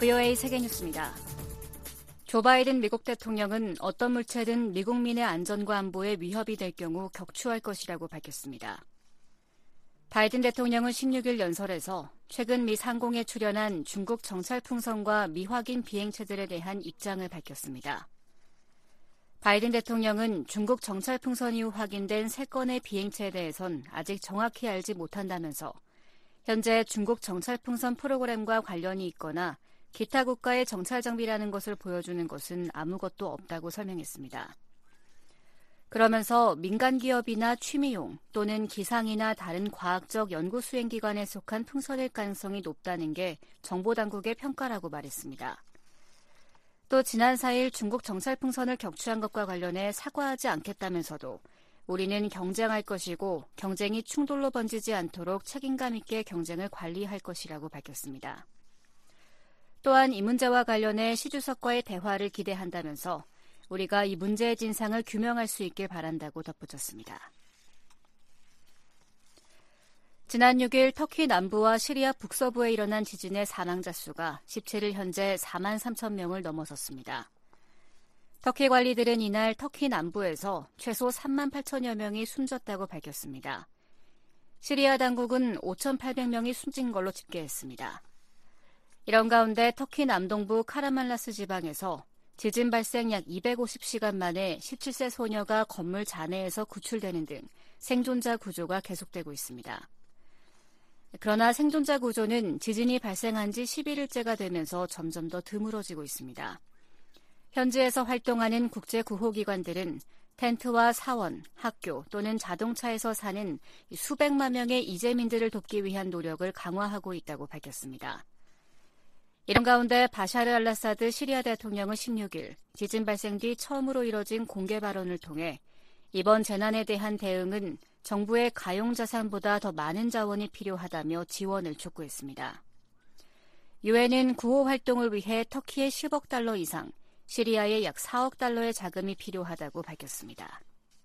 VOA 세계뉴스입니다. 조 바이든 미국 대통령은 어떤 물체든 미국민의 안전과 안보에 위협이 될 경우 격추할 것이라고 밝혔습니다. 바이든 대통령은 16일 연설에서 최근 미 상공에 출현한 중국 정찰 풍선과 미확인 비행체들에 대한 입장을 밝혔습니다. 바이든 대통령은 중국 정찰 풍선 이후 확인된 3건의 비행체에 대해선 아직 정확히 알지 못한다면서 현재 중국 정찰 풍선 프로그램과 관련이 있거나 기타 국가의 정찰 장비라는 것을 보여주는 것은 아무것도 없다고 설명했습니다. 그러면서 민간 기업이나 취미용 또는 기상이나 다른 과학적 연구 수행기관에 속한 풍선일 가능성이 높다는 게 정보당국의 평가라고 말했습니다. 또 지난 4일 중국 정찰 풍선을 격추한 것과 관련해 사과하지 않겠다면서도 우리는 경쟁할 것이고 경쟁이 충돌로 번지지 않도록 책임감 있게 경쟁을 관리할 것이라고 밝혔습니다. 또한 이 문제와 관련해 시 주석과의 대화를 기대한다면서 우리가 이 문제의 진상을 규명할 수 있길 바란다고 덧붙였습니다. 지난 6일 터키 남부와 시리아 북서부에 일어난 지진의 사망자 수가 17일 현재 4만 3천 명을 넘어섰습니다. 터키 관리들은 이날 터키 남부에서 최소 3만 8천여 명이 숨졌다고 밝혔습니다. 시리아 당국은 5,800명이 숨진 걸로 집계했습니다. 이런 가운데 터키 남동부 카라말라스 지방에서 지진 발생 약 250시간 만에 17세 소녀가 건물 잔해에서 구출되는 등 생존자 구조가 계속되고 있습니다. 그러나 생존자 구조는 지진이 발생한 지 11일째가 되면서 점점 더 드물어지고 있습니다. 현지에서 활동하는 국제구호기관들은 텐트와 사원, 학교 또는 자동차에서 사는 수백만 명의 이재민들을 돕기 위한 노력을 강화하고 있다고 밝혔습니다. 이런 가운데 바샤르 알라사드 시리아 대통령은 16일 지진 발생 뒤 처음으로 이뤄진 공개 발언을 통해 이번 재난에 대한 대응은 정부의 가용자산보다 더 많은 자원이 필요하다며 지원을 촉구했습니다. 유엔은 구호 활동을 위해 터키의 10억 달러 이상, 시리아에 약 4억 달러의 자금이 필요하다고 밝혔습니다.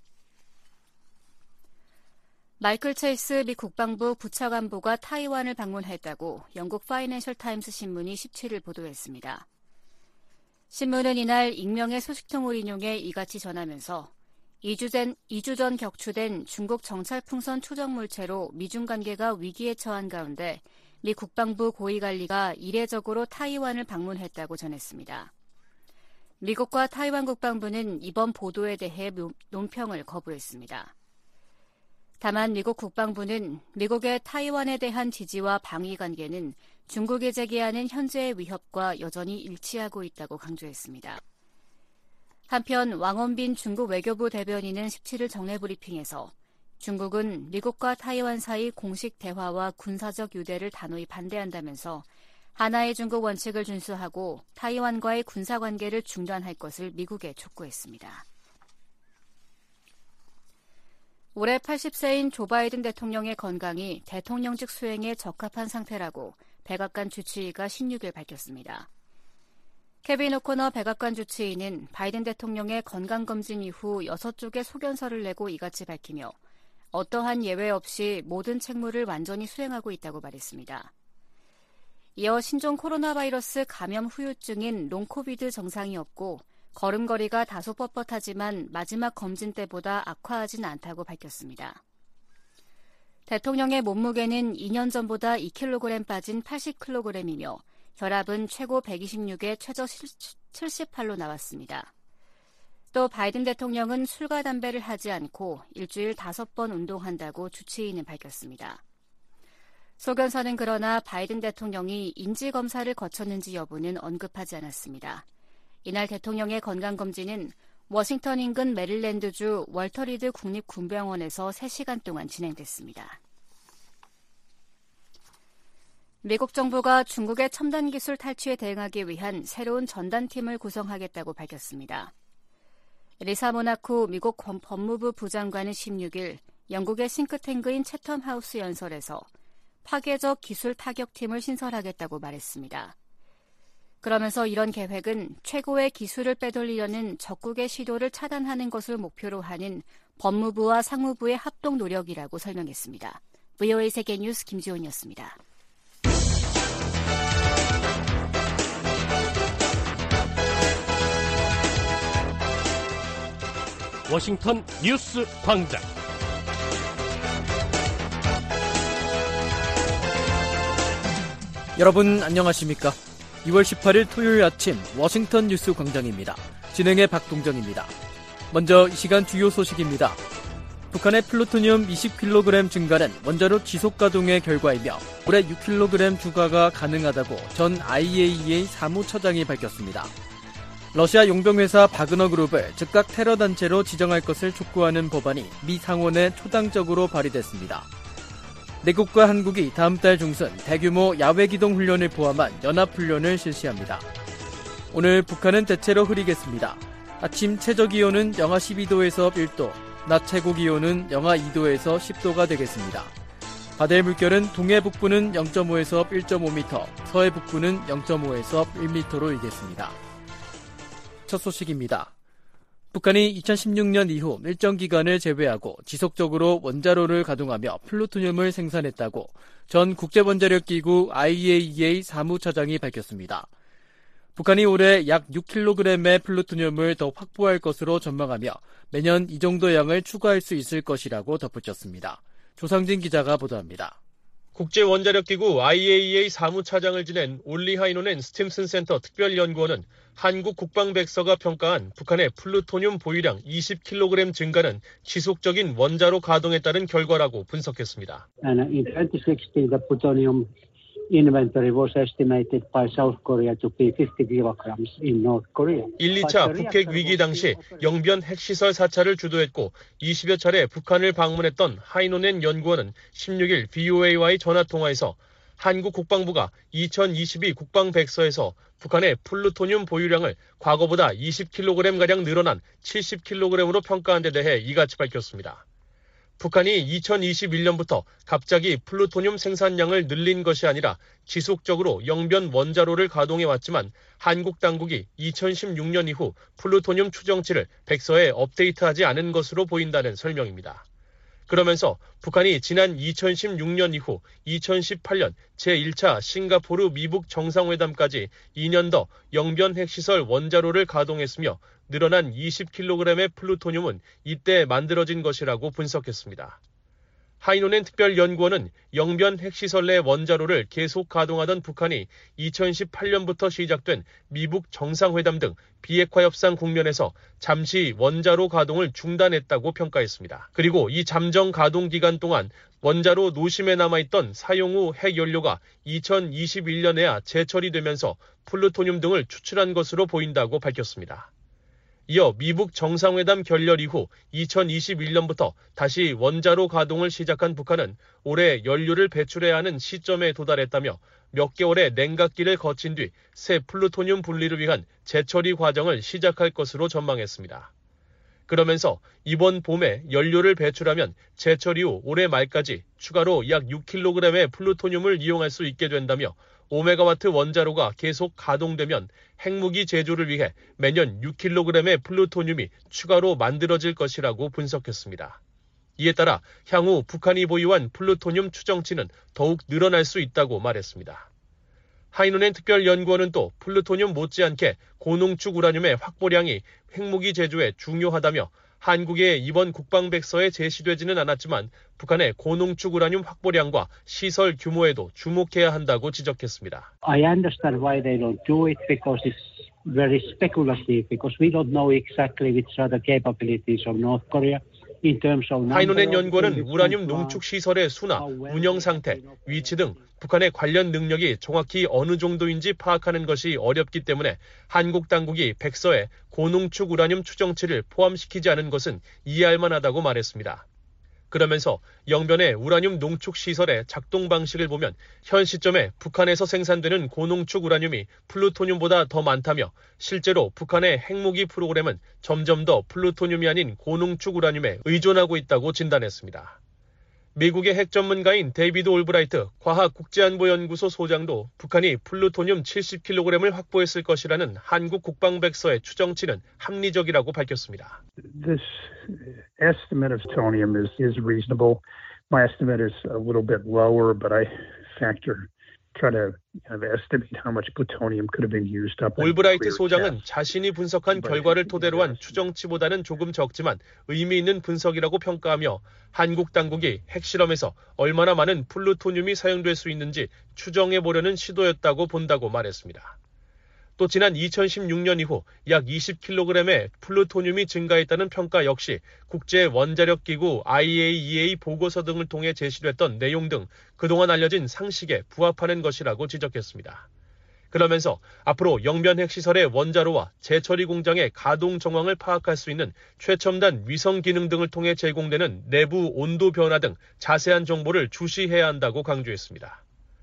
마이클 체이스 미 국방부 부차관보가 타이완을 방문했다고 영국 파이낸셜 타임스 신문이 17일 보도했습니다. 신문은 이날 익명의 소식통을 인용해 이같이 전하면서 2주 전 격추된 중국 정찰 풍선 추적 물체로 미중 관계가 위기에 처한 가운데 미 국방부 고위관리가 이례적으로 타이완을 방문했다고 전했습니다. 미국과 타이완 국방부는 이번 보도에 대해 논평을 거부했습니다. 다만 미국 국방부는 미국의 타이완에 대한 지지와 방위 관계는 중국이 제기하는 현재의 위협과 여전히 일치하고 있다고 강조했습니다. 한편 왕원빈 중국 외교부 대변인은 17일 정례 브리핑에서 중국은 미국과 타이완 사이 공식 대화와 군사적 유대를 단호히 반대한다면서 하나의 중국 원칙을 준수하고 타이완과의 군사관계를 중단할 것을 미국에 촉구했습니다. 올해 80세인 조 바이든 대통령의 건강이 대통령직 수행에 적합한 상태라고 백악관 주치의가 16일 밝혔습니다. 케빈 오코너 백악관 주치의는 바이든 대통령의 건강검진 이후 6쪽의 소견서를 내고 이같이 밝히며 어떠한 예외 없이 모든 책무를 완전히 수행하고 있다고 말했습니다. 이어 신종 코로나 바이러스 감염 후유증인 롱코비드 증상이 없고 걸음걸이가 다소 뻣뻣하지만 마지막 검진 때보다 악화하진 않다고 밝혔습니다. 대통령의 몸무게는 2년 전보다 2kg 빠진 80kg이며 혈압은 최고 126에 최저 78로 나왔습니다. 또 바이든 대통령은 술과 담배를 하지 않고 일주일 5번 운동한다고 주치의는 밝혔습니다. 소견서는 그러나 바이든 대통령이 인지검사를 거쳤는지 여부는 언급하지 않았습니다. 이날 대통령의 건강검진은 워싱턴 인근 메릴랜드주 월터리드 국립군병원에서 3시간 동안 진행됐습니다. 미국 정부가 중국의 첨단 기술 탈취에 대응하기 위한 새로운 전단팀을 구성하겠다고 밝혔습니다. 리사 모나코 미국 법무부 부장관은 16일 영국의 싱크탱크인 채텀 하우스 연설에서 파괴적 기술 타격팀을 신설하겠다고 말했습니다. 그러면서 이런 계획은 최고의 기술을 빼돌리려는 적국의 시도를 차단하는 것을 목표로 하는 법무부와 상무부의 합동 노력이라고 설명했습니다. VOA 세계뉴스 김지훈이었습니다. 워싱턴 뉴스 광장. 여러분 안녕하십니까? 2월 18일 토요일 아침 워싱턴 뉴스 광장입니다. 진행의 박동정입니다. 먼저 이 시간 주요 소식입니다. 북한의 플루토늄 20kg 증가는 원자로 지속가동의 결과이며 올해 6kg 추가가 가능하다고 전 IAEA 사무처장이 밝혔습니다. 러시아 용병회사 바그너 그룹을 즉각 테러단체로 지정할 것을 촉구하는 법안이 미 상원에 초당적으로 발의됐습니다. 내국과 한국이 다음 달 중순 대규모 야외기동 훈련을 포함한 연합훈련을 실시합니다. 오늘 북한은 대체로 흐리겠습니다. 아침 최저기온은 영하 12도에서 1도, 낮 최고기온은 영하 2도에서 10도가 되겠습니다. 바다의 물결은 동해 북부는 0.5에서 1.5m, 서해 북부는 0.5에서 1m로 일겠습니다. 첫 소식입니다. 북한이 2016년 이후 일정 기간을 제외하고 지속적으로 원자로를 가동하며 플루토늄을 생산했다고 전 국제원자력기구 IAEA 사무처장이 밝혔습니다. 북한이 올해 약 6kg의 플루토늄을 더 확보할 것으로 전망하며 매년 이 정도 양을 추가할 수 있을 것이라고 덧붙였습니다. 조상진 기자가 보도합니다. 국제원자력기구 IAEA 사무차장을 지낸 올리 하이노넨 스팀슨 센터 특별연구원은 한국 국방백서가 평가한 북한의 플루토늄 보유량 20kg 증가는 지속적인 원자로 가동에 따른 결과라고 분석했습니다. And in 2016, the plutonium inventory was estimated by South Korea to be 50 kilograms in North Korea. 1, 2차 북핵 위기 당시 영변 핵시설 사찰을 주도했고 20여 차례 북한을 방문했던 하이노넨 연구원은 16일 VOA와의 전화통화에서 한국 국방부가 2022 국방백서에서 북한의 플루토늄 보유량을 과거보다 20kg가량 늘어난 70kg으로 평가한 데 대해 이같이 밝혔습니다. 북한이 2021년부터 갑자기 플루토늄 생산량을 늘린 것이 아니라 지속적으로 영변 원자로를 가동해왔지만 한국 당국이 2016년 이후 플루토늄 추정치를 백서에 업데이트하지 않은 것으로 보인다는 설명입니다. 그러면서 북한이 지난 2016년 이후 2018년 제1차 싱가포르 미북 정상회담까지 2년 더 영변 핵시설 원자로를 가동했으며 늘어난 20kg의 플루토늄은 이때 만들어진 것이라고 분석했습니다. 하이노넨 특별연구원은 영변 핵시설 내 원자로를 계속 가동하던 북한이 2018년부터 시작된 미북 정상회담 등 비핵화 협상 국면에서 잠시 원자로 가동을 중단했다고 평가했습니다. 그리고 이 잠정 가동 기간 동안 원자로 노심에 남아있던 사용 후 핵연료가 2021년에야 재처리되면서 플루토늄 등을 추출한 것으로 보인다고 밝혔습니다. 이어 미북 정상회담 결렬 이후 2021년부터 다시 원자로 가동을 시작한 북한은 올해 연료를 배출해야 하는 시점에 도달했다며 몇 개월의 냉각기를 거친 뒤 새 플루토늄 분리를 위한 재처리 과정을 시작할 것으로 전망했습니다. 그러면서 이번 봄에 연료를 배출하면 재처리 후 올해 말까지 추가로 약 6kg의 플루토늄을 이용할 수 있게 된다며 5메가와트 원자로가 계속 가동되면 핵무기 제조를 위해 매년 6kg의 플루토늄이 추가로 만들어질 것이라고 분석했습니다. 이에 따라 향후 북한이 보유한 플루토늄 추정치는 더욱 늘어날 수 있다고 말했습니다. 하이노넨 특별연구원은 또 플루토늄 못지않게 고농축 우라늄의 확보량이 핵무기 제조에 중요하다며 한국의 이번 국방백서에 제시되지는 않았지만 북한의 고농축 우라늄 확보량과 시설 규모에도 주목해야 한다고 지적했습니다. I understand why they don't do it because it's very speculative because we don't know exactly which are the capabilities of North Korea. 하이노넨 연구원은 우라늄 농축 시설의 수나 운영 상태, 위치 등 북한의 관련 능력이 정확히 어느 정도인지 파악하는 것이 어렵기 때문에 한국 당국이 백서에 고농축 우라늄 추정치를 포함시키지 않은 것은 이해할 만하다고 말했습니다. 그러면서 영변의 우라늄 농축 시설의 작동 방식을 보면 현 시점에 북한에서 생산되는 고농축 우라늄이 플루토늄보다 더 많다며 실제로 북한의 핵무기 프로그램은 점점 더 플루토늄이 아닌 고농축 우라늄에 의존하고 있다고 진단했습니다. 미국의 핵 전문가인 데이비드 올브라이트 과학국제안보연구소 소장도 북한이 플루토늄 70kg을 확보했을 것이라는 한국 국방백서의 추정치는 합리적이라고 밝혔습니다. This estimate of plutonium is reasonable. My estimate is a little bit lower, but I factor try to estimate how much plutonium could have been used up. 올브라이트 소장은 자신이 분석한 결과를 토대로 한 추정치보다는 조금 적지만 의미 있는 분석이라고 평가하며 한국 당국이 핵실험에서 얼마나 많은 플루토늄이 사용될 수 있는지 추정해보려는 시도였다고 본다고 말했습니다. 또 지난 2016년 이후 약 20kg의 플루토늄이 증가했다는 평가 역시 국제원자력기구 IAEA 보고서 등을 통해 제시됐던 내용 등 그동안 알려진 상식에 부합하는 것이라고 지적했습니다. 그러면서 앞으로 영변 핵시설의 원자로와 재처리 공장의 가동 정황을 파악할 수 있는 최첨단 위성 기능 등을 통해 제공되는 내부 온도 변화 등 자세한 정보를 주시해야 한다고 강조했습니다.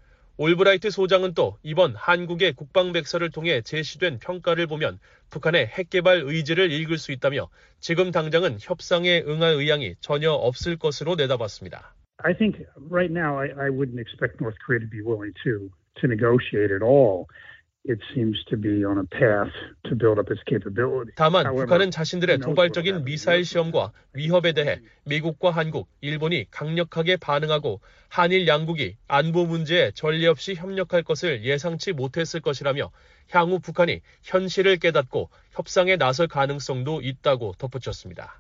올브라이트 소장은 또 이번 한국의 국방백서를 통해 제시된 평가를 보면 북한의 핵개발 의지를 읽을 수 있다며 지금 당장은 협상에 응할 의향이 전혀 없을 것으로 내다봤습니다. I think right now I wouldn't expect North Korea to be willing to negotiate at all. It seems to be on a path to build up its capability. 다만 북한은 자신들의 도발적인 미사일 시험과 위협에 대해 미국과 한국, 일본이 강력하게 반응하고 한일 양국이 안보 문제에 전례 없이 협력할 것을 예상치 못했을 것이라며 향후 북한이 현실을 깨닫고 협상에 나설 가능성도 있다고 덧붙였습니다.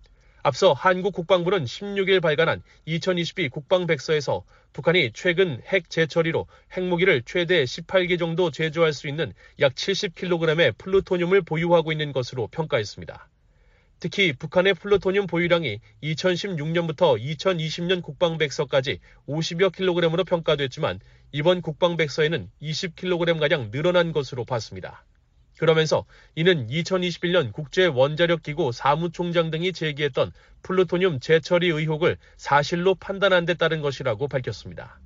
앞서 한국 국방부는 16일 발간한 2022 국방백서에서 북한이 최근 핵 재처리로 핵무기를 최대 18기 정도 제조할 수 있는 약 70kg의 플루토늄을 보유하고 있는 것으로 평가했습니다. 특히 북한의 플루토늄 보유량이 2016년부터 2020년 국방백서까지 50여 킬로그램으로 평가됐지만 이번 국방백서에는 20kg가량 늘어난 것으로 봤습니다. 그러면서 이는 2021년 국제원자력기구 사무총장 등이 제기했던 플루토늄 재처리 의혹을 사실로 판단한 데 따른 것이라고 밝혔습니다.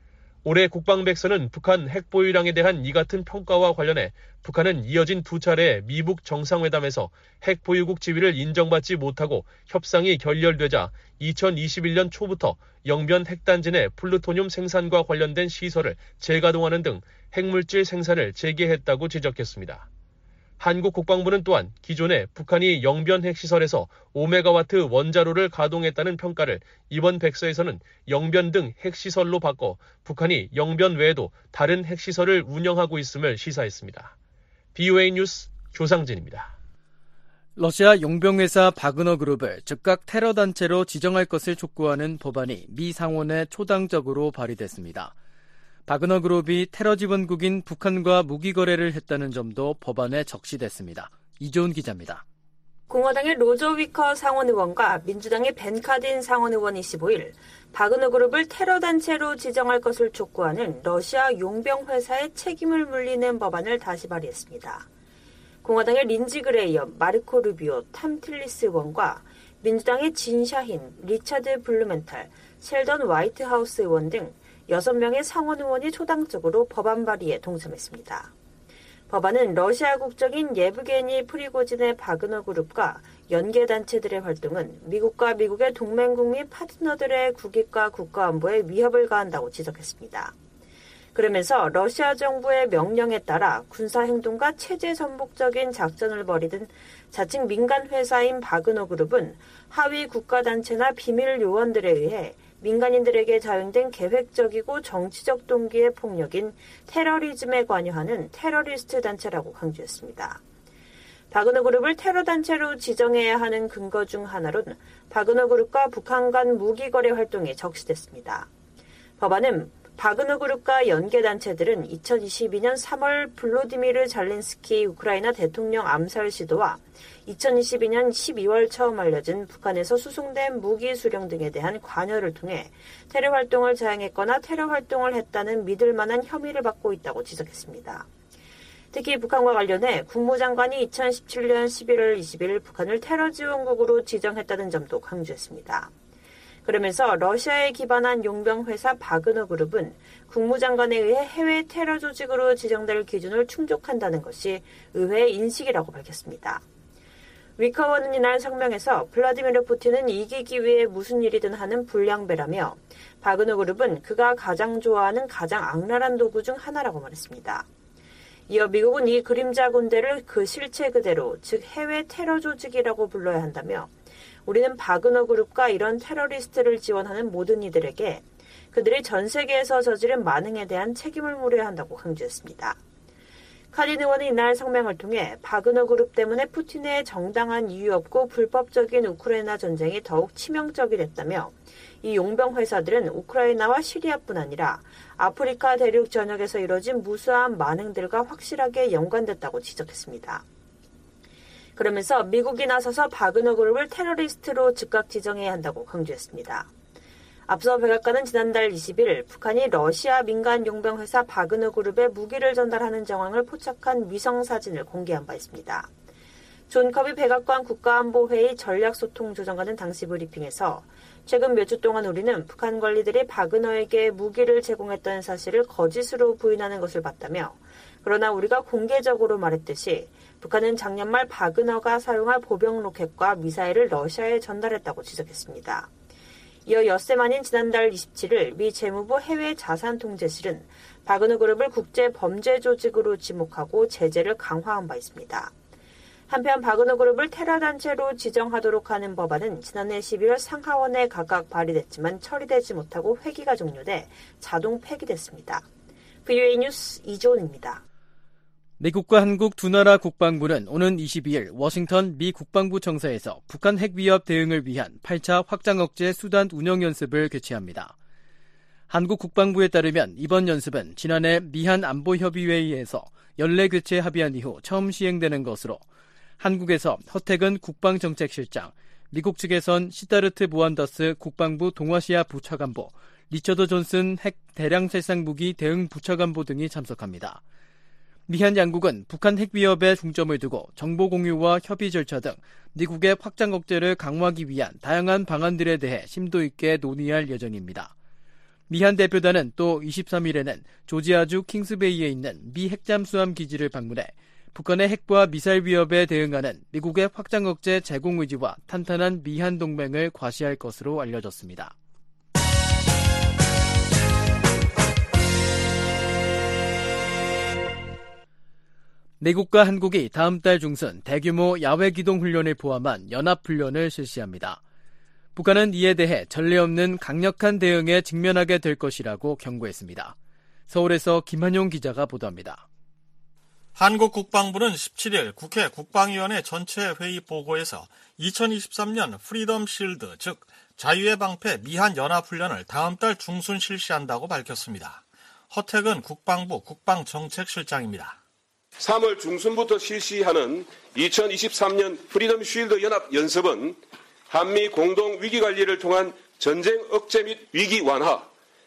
올해 국방백서는 북한 핵보유량에 대한 이 같은 평가와 관련해 북한은 이어진 두 차례 미북 정상회담에서 핵보유국 지위를 인정받지 못하고 협상이 결렬되자 2021년 초부터 영변 핵단지 내 플루토늄 생산과 관련된 시설을 재가동하는 등 핵물질 생산을 재개했다고 지적했습니다. 한국 국방부는 또한 기존에 북한이 영변 핵시설에서 5메가와트 원자로를 가동했다는 평가를 이번 백서에서는 영변 등 핵시설로 바꿔 북한이 영변 외에도 다른 핵시설을 운영하고 있음을 시사했습니다. BOA 뉴스 조상진입니다. 러시아 용병회사 바그너그룹을 즉각 테러단체로 지정할 것을 촉구하는 법안이 미 상원에 초당적으로 발의됐습니다. 바그너그룹이 테러 지원국인 북한과 무기 거래를 했다는 점도 법안에 적시됐습니다. 이조은 기자입니다. 공화당의 로저 위커 상원의원과 민주당의 벤 카딘 상원의원이 15일 바그너그룹을 테러단체로 지정할 것을 촉구하는 러시아 용병회사의 책임을 물리는 법안을 다시 발의했습니다. 공화당의 린지 그레이엄, 마르코 루비오, 탐 틸리스 의원과 민주당의 진 샤힌, 리차드 블루멘탈, 셸던 화이트하우스 의원 등 6명의 상원 의원이 초당적으로 법안 발의에 동참했습니다. 법안은 러시아 국적인 예브게니 프리고진의 바그너그룹과 연계단체들의 활동은 미국과 미국의 동맹국 및 파트너들의 국익과 국가안보에 위협을 가한다고 지적했습니다. 그러면서 러시아 정부의 명령에 따라 군사행동과 체제 전복적인 작전을 벌이던 자칭 민간회사인 바그너그룹은 하위 국가단체나 비밀 요원들에 의해 민간인들에게 자행된 계획적이고 정치적 동기의 폭력인 테러리즘에 관여하는 테러리스트 단체라고 강조했습니다. 바그너그룹을 테러단체로 지정해야 하는 근거 중 하나로는 바그너그룹과 북한 간 무기거래 활동에 적시됐습니다. 법안은 바그너그룹과 연계단체들은 2022년 3월 블로디미르 잘린스키 우크라이나 대통령 암살 시도와 2022년 12월 처음 알려진 북한에서 수송된 무기 수령 등에 대한 관여를 통해 테러 활동을 자행했거나 테러 활동을 했다는 믿을 만한 혐의를 받고 있다고 지적했습니다. 특히 북한과 관련해 국무장관이 2017년 11월 20일 북한을 테러 지원국으로 지정했다는 점도 강조했습니다. 그러면서 러시아에 기반한 용병회사 바그너그룹은 국무장관에 의해 해외 테러 조직으로 지정될 기준을 충족한다는 것이 의회의 인식이라고 밝혔습니다. 위커원은 이날 성명에서 블라디미르 푸틴은 이기기 위해 무슨 일이든 하는 불량배라며 바그너그룹은 그가 가장 좋아하는 가장 악랄한 도구 중 하나라고 말했습니다. 이어 미국은 이 그림자 군대를 그 실체 그대로, 즉 해외 테러 조직이라고 불러야 한다며 우리는 바그너그룹과 이런 테러리스트를 지원하는 모든 이들에게 그들이 전 세계에서 저지른 만행에 대한 책임을 물어야 한다고 강조했습니다. 카딘 의원은 이날 성명을 통해 바그너 그룹 때문에 푸틴의 정당한 이유 없고 불법적인 우크라이나 전쟁이 더욱 치명적이 됐다며 이 용병 회사들은 우크라이나와 시리아뿐 아니라 아프리카 대륙 전역에서 이뤄진 무수한 만행들과 확실하게 연관됐다고 지적했습니다. 그러면서 미국이 나서서 바그너 그룹을 테러리스트로 즉각 지정해야 한다고 강조했습니다. 앞서 백악관은 지난달 20일 북한이 러시아 민간 용병 회사 바그너 그룹에 무기를 전달하는 정황을 포착한 위성 사진을 공개한 바 있습니다. 존 커비 백악관 국가안보회의 전략소통조정관은 당시 브리핑에서 최근 몇 주 동안 우리는 북한 관리들이 바그너에게 무기를 제공했다는 사실을 거짓으로 부인하는 것을 봤다며 그러나 우리가 공개적으로 말했듯이 북한은 작년 말 바그너가 사용할 보병 로켓과 미사일을 러시아에 전달했다고 지적했습니다. 이어 엿새 만인 지난달 27일 미 재무부 해외자산통제실은 바그너 그룹을 국제범죄조직으로 지목하고 제재를 강화한 바 있습니다. 한편 바그너 그룹을 테러단체로 지정하도록 하는 법안은 지난해 12월 상하원에 각각 발의됐지만 처리되지 못하고 회기가 종료돼 자동 폐기됐습니다. VOA 뉴스 이조은입니다. 미국과 한국 두 나라 국방부는 오는 22일 워싱턴 미 국방부 청사에서 북한 핵 위협 대응을 위한 8차 확장 억제 수단 운영 연습을 개최합니다. 한국 국방부에 따르면 이번 연습은 지난해 미한 안보협의회의에서 연례 교체 합의한 이후 처음 시행되는 것으로 한국에서 허태근 국방정책실장, 미국 측에선 시다르트 모한더스 국방부 동아시아 부차관보, 리처드 존슨 핵 대량 살상 무기 대응 부차관보 등이 참석합니다. 미한 양국은 북한 핵 위협에 중점을 두고 정보 공유와 협의 절차 등 미국의 확장 억제를 강화하기 위한 다양한 방안들에 대해 심도 있게 논의할 예정입니다. 미한 대표단은 또 23일에는 조지아주 킹스베이에 있는 미 핵잠수함 기지를 방문해 북한의 핵과 미사일 위협에 대응하는 미국의 확장 억제 제공 의지와 탄탄한 미한 동맹을 과시할 것으로 알려졌습니다. 미국과 한국이 다음 달 중순 대규모 야외 기동 훈련을 포함한 연합훈련을 실시합니다. 북한은 이에 대해 전례 없는 강력한 대응에 직면하게 될 것이라고 경고했습니다. 서울에서 김한용 기자가 보도합니다. 한국 국방부는 17일 국회 국방위원회 전체 회의 보고에서 2023년 프리덤 실드, 즉 자유의 방패 미한 연합훈련을 다음 달 중순 실시한다고 밝혔습니다. 허태근 국방부 국방정책실장입니다. 3월 중순부터 실시하는 2023년 프리덤 쉴드 연합 연습은 한미 공동 위기관리를 통한 전쟁 억제 및 위기 완화,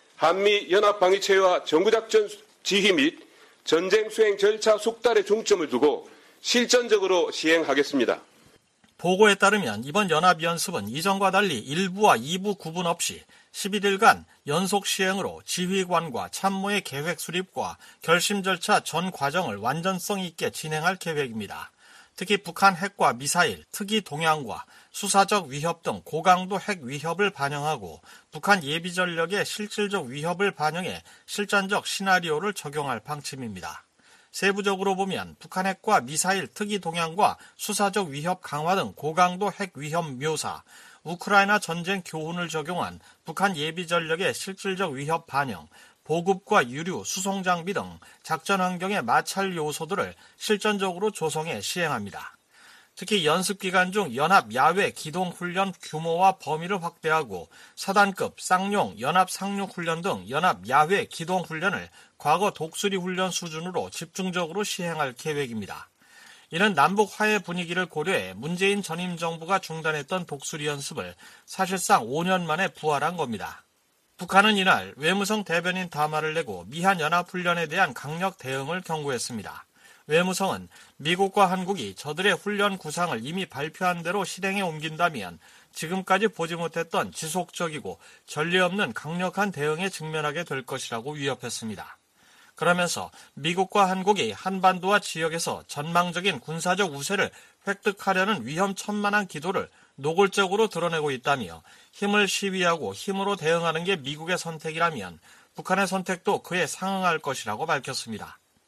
한미 연합 방위체와 정부작전 지휘 및 전쟁 수행 절차 숙달에 중점을 두고 실전적으로 시행하겠습니다. 보고에 따르면 이번 연합연습은 이전과 달리 1부와 2부 구분 없이 11일간 연속 시행으로 지휘관과 참모의 계획 수립과 결심 절차 전 과정을 완전성 있게 진행할 계획입니다. 특히 북한 핵과 미사일, 특이 동향과 수사적 위협 등 고강도 핵 위협을 반영하고 북한 예비 전력의 실질적 위협을 반영해 실전적 시나리오를 적용할 방침입니다. 세부적으로 보면 북한 핵과 미사일 특이 동향과 수사적 위협 강화 등 고강도 핵 위협 묘사, 우크라이나 전쟁 교훈을 적용한 북한 예비 전력의 실질적 위협 반영, 보급과 유류, 수송 장비 등 작전 환경의 마찰 요소들을 실전적으로 조성해 시행합니다. 특히 연습 기간 중 연합 야외 기동 훈련 규모와 범위를 확대하고 사단급 쌍용, 연합 상륙 훈련 등 연합 야외 기동 훈련을 과거 독수리 훈련 수준으로 집중적으로 시행할 계획입니다. 이는 남북 화해 분위기를 고려해 문재인 전임 정부가 중단했던 독수리 연습을 사실상 5년 만에 부활한 겁니다. 북한은 이날 외무성 대변인 담화를 내고 미한 연합훈련에 대한 강력 대응을 경고했습니다. 외무성은 미국과 한국이 저들의 훈련 구상을 이미 발표한 대로 실행에 옮긴다면 지금까지 보지 못했던 지속적이고 전례 없는 강력한 대응에 직면하게 될 것이라고 위협했습니다. 그러면서 미국과 한국이 한반도와 지역에서 전망적인 군사적 우세를 획득하려는 위험천만한 기도를 노골적으로 드러내고 있다며 힘을 시위하고 힘으로 대응하는 게 미국의 선택이라면 북한의 선택도 그에 상응할 것이라고 밝혔습니다.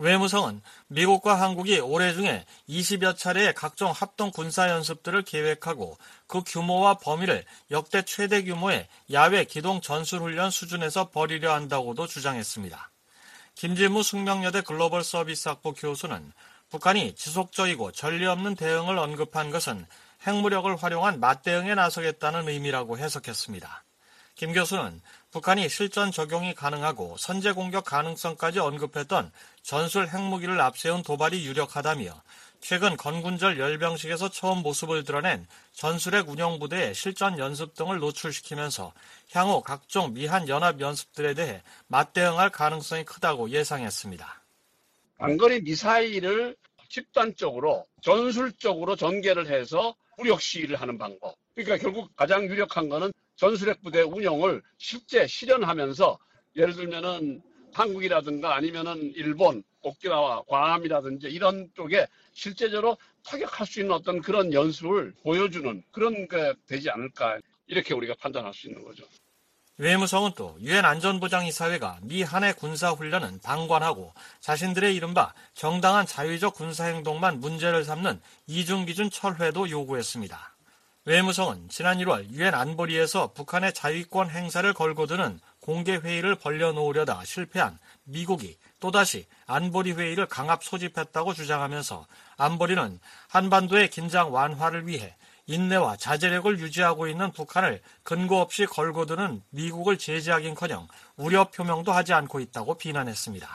외무성은 미국과 한국이 올해 중에 20여 차례의 각종 합동 군사 연습들을 계획하고 그 규모와 범위를 역대 최대 규모의 야외 기동 전술훈련 수준에서 벌이려 한다고도 주장했습니다. 김진무 숙명여대 글로벌 서비스학부 교수는 북한이 지속적이고 전례 없는 대응을 언급한 것은 핵무력을 활용한 맞대응에 나서겠다는 의미라고 해석했습니다. 김 교수는 북한이 실전 적용이 가능하고 선제 공격 가능성까지 언급했던 전술 핵무기를 앞세운 도발이 유력하다며 최근 건군절 열병식에서 처음 모습을 드러낸 전술핵 운영부대의 실전 연습 등을 노출시키면서 향후 각종 미한 연합 연습들에 대해 맞대응할 가능성이 크다고 예상했습니다. 단거리 미사일을 집단적으로 전술적으로 전개를 해서 무력 시위를 하는 방법. 그러니까 결국 가장 유력한 거는 전술핵 부대 운영을 실제 실현하면서 예를 들면은 한국이라든가 아니면은 일본, 오키나와, 괌이라든지 이런 쪽에 실제적으로 타격할 수 있는 어떤 그런 연습을 보여주는 그런 게 되지 않을까 이렇게 우리가 판단할 수 있는 거죠. 외무성은 또 유엔 안전보장이사회가 미 한해 군사훈련은 방관하고 자신들의 이른바 정당한 자위적 군사행동만 문제를 삼는 이중기준 철회도 요구했습니다. 외무성은 지난 1월 유엔 안보리에서 북한의 자위권 행사를 걸고 드는 공개회의를 벌려놓으려다 실패한 미국이 또다시 안보리 회의를 강압 소집했다고 주장하면서 안보리는 한반도의 긴장 완화를 위해 인내와 자제력을 유지하고 있는 북한을 근거 없이 걸고 드는 미국을 제지하긴커녕 우려 표명도 하지 않고 있다고 비난했습니다.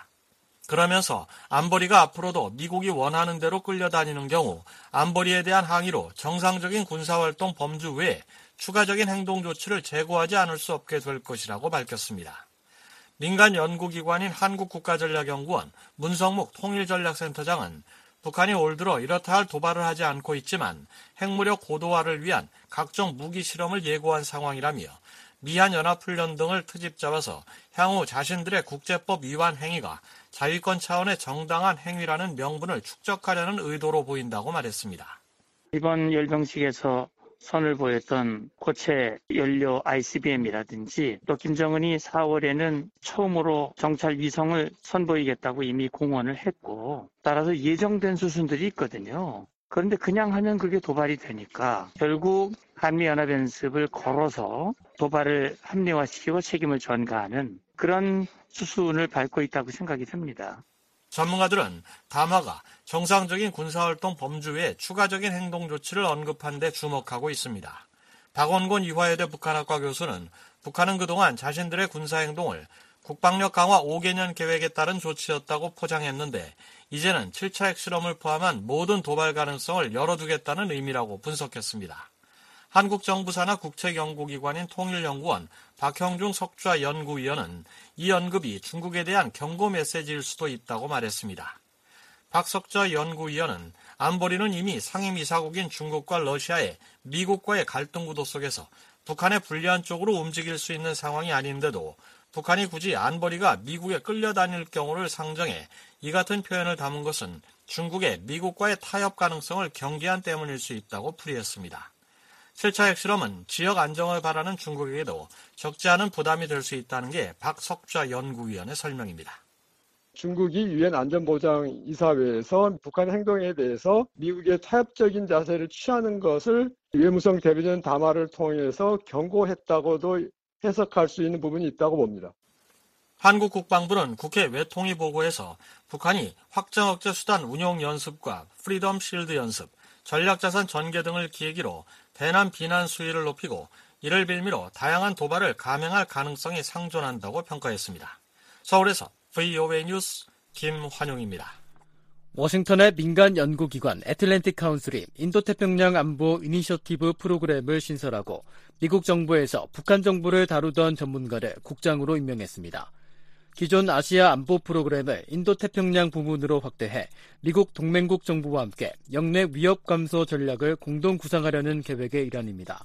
그러면서 안보리가 앞으로도 미국이 원하는 대로 끌려다니는 경우 안보리에 대한 항의로 정상적인 군사활동 범주 외에 추가적인 행동 조치를 제고하지 않을 수 없게 될 것이라고 밝혔습니다. 민간 연구기관인 한국국가전략연구원 문성묵 통일전략센터장은 북한이 올 들어 이렇다 할 도발을 하지 않고 있지만 핵무력 고도화를 위한 각종 무기 실험을 예고한 상황이라며 미한연합훈련 등을 트집 잡아서 향후 자신들의 국제법 위반 행위가 자위권 차원의 정당한 행위라는 명분을 축적하려는 의도로 보인다고 말했습니다. 이번 열병식에서 선을 보였던 고체 연료 ICBM이라든지 또 김정은이 4월에는 처음으로 정찰 위성을 선보이겠다고 이미 공언을 했고 따라서 예정된 수순들이 있거든요. 그런데 그냥 하면 그게 도발이 되니까 결국 한미연합연습을 걸어서 도발을 합리화시키고 책임을 전가하는 그런 수순을 밟고 있다고 생각이 듭니다. 전문가들은 담화가 정상적인 군사활동 범주 외에 추가적인 행동 조치를 언급한 데 주목하고 있습니다. 박원곤 이화여대 북한학과 교수는 북한은 그동안 자신들의 군사행동을 국방력 강화 5개년 계획에 따른 조치였다고 포장했는데 이제는 7차 핵실험을 포함한 모든 도발 가능성을 열어두겠다는 의미라고 분석했습니다. 한국 정부 산하 국책연구기관인 통일연구원 박형중 석좌 연구위원은 이 언급이 중국에 대한 경고 메시지일 수도 있다고 말했습니다. 박 석좌 연구위원은 안보리는 이미 상임이사국인 중국과 러시아의 미국과의 갈등 구도 속에서 북한의 불리한 쪽으로 움직일 수 있는 상황이 아닌데도 북한이 굳이 안보리가 미국에 끌려다닐 경우를 상정해 이 같은 표현을 담은 것은 중국의 미국과의 타협 가능성을 경계한 때문일 수 있다고 풀이했습니다. 7차 핵실험은 지역 안정을 바라는 중국에게도 적지 않은 부담이 될 수 있다는 게 박석좌 연구위원의 설명입니다. 중국이 유엔 안전보장이사회에서 북한의 행동에 대해서 미국의 타협적인 자세를 취하는 것을 외무성 대변인 담화를 통해서 경고했다고도 해석할 수 있는 부분이 있다고 봅니다. 한국 국방부는 국회 외통위 보고에서 북한이 확정 억제 수단 운용 연습과 프리덤 실드 연습, 전략자산 전개 등을 계기로 대남 비난 수위를 높이고 이를 빌미로 다양한 도발을 감행할 가능성이 상존한다고 평가했습니다. 서울에서 VOA 뉴스 김환용입니다. 워싱턴의 민간 연구기관 애틀랜틱 카운슬이 인도태평양 안보 이니셔티브 프로그램을 신설하고 미국 정부에서 북한 정보를 다루던 전문가를 국장으로 임명했습니다. 기존 아시아 안보 프로그램을 인도태평양 부문으로 확대해 미국 동맹국 정부와 함께 영내 위협 감소 전략을 공동 구상하려는 계획의 일환입니다.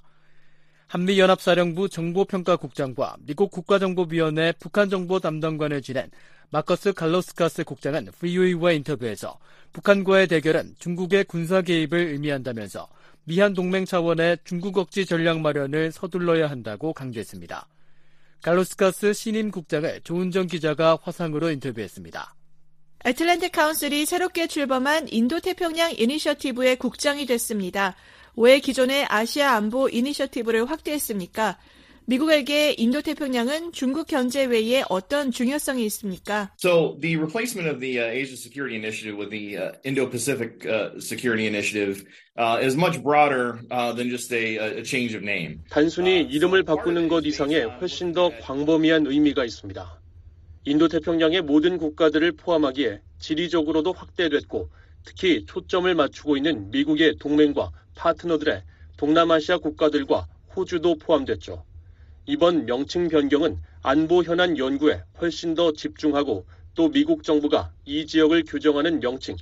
한미연합사령부 정보평가국장과 미국 국가정보위원회 북한정보 담당관을 지낸 마커스 갈로스카스 국장은 VOA와 인터뷰에서 북한과의 대결은 중국의 군사 개입을 의미한다면서 미한 동맹 차원의 중국 억지 전략 마련을 서둘러야 한다고 강조했습니다. 갈로스카스 신임 국장을 조은정 기자가 화상으로 인터뷰했습니다. 애틀랜틱 카운슬이 새롭게 출범한 인도태평양 이니셔티브의 국장이 됐습니다. 왜 기존의 아시아 안보 이니셔티브를 확대했습니까? 미국에게 인도태평양은 중국 견제 외에 어떤 중요성이 있습니까? So the replacement of the Asia Security Initiative with the Indo-Pacific Security Initiative is much broader than just a change of name. 단순히 이름을 바꾸는 것 이상의 훨씬 더 광범위한 의미가 있습니다. 인도태평양의 모든 국가들을 포함하기에 지리적으로도 확대됐고 특히 초점을 맞추고 있는 미국의 동맹과 파트너들의 동남아시아 국가들과 호주도 포함됐죠. 이번 명칭 변경은 안보 현안 연구에 훨씬 더 집중하고 또 미국 정부가 이 지역을 규정하는 명칭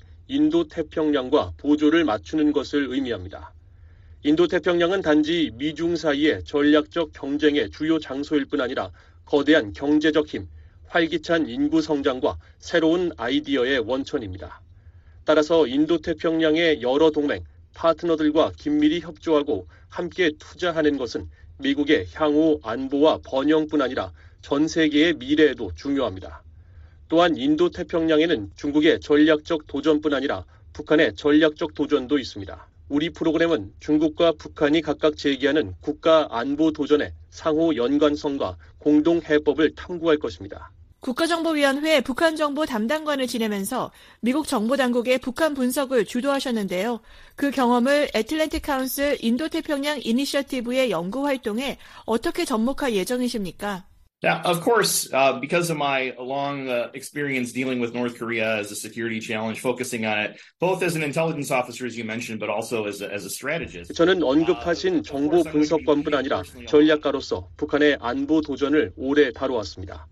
인도태평양과 보조를 맞추는 것을 의미합니다. 인도태평양은 단지 미중 사이의 전략적 경쟁의 주요 장소일 뿐 아니라 거대한 경제적 힘, 활기찬 인구 성장과 새로운 아이디어의 원천입니다. 따라서 인도태평양의 여러 동맹, 파트너들과 긴밀히 협조하고 함께 투자하는 것은 미국의 향후 안보와 번영뿐 아니라 전 세계의 미래에도 중요합니다. 또한 인도태평양에는 중국의 전략적 도전뿐 아니라 북한의 전략적 도전도 있습니다. 우리 프로그램은 중국과 북한이 각각 제기하는 국가 안보 도전의 상호 연관성과 공동 해법을 탐구할 것입니다. 국가정보위원회 북한정보 담당관을 지내면서 미국 정보당국의 북한 분석을 주도하셨는데요. 그 경험을 애틀랜틱 카운슬 인도태평양 이니셔티브의 연구 활동에 어떻게 접목할 예정이십니까? Now, of course, because of my long experience dealing with North Korea as a security challenge, focusing on it both as an intelligence officer, as you mentioned, but also as a strategist. 저는 언급하신 정보 분석관뿐 아니라 전략가로서 북한의 안보 도전을 오래 다뤄왔습니다.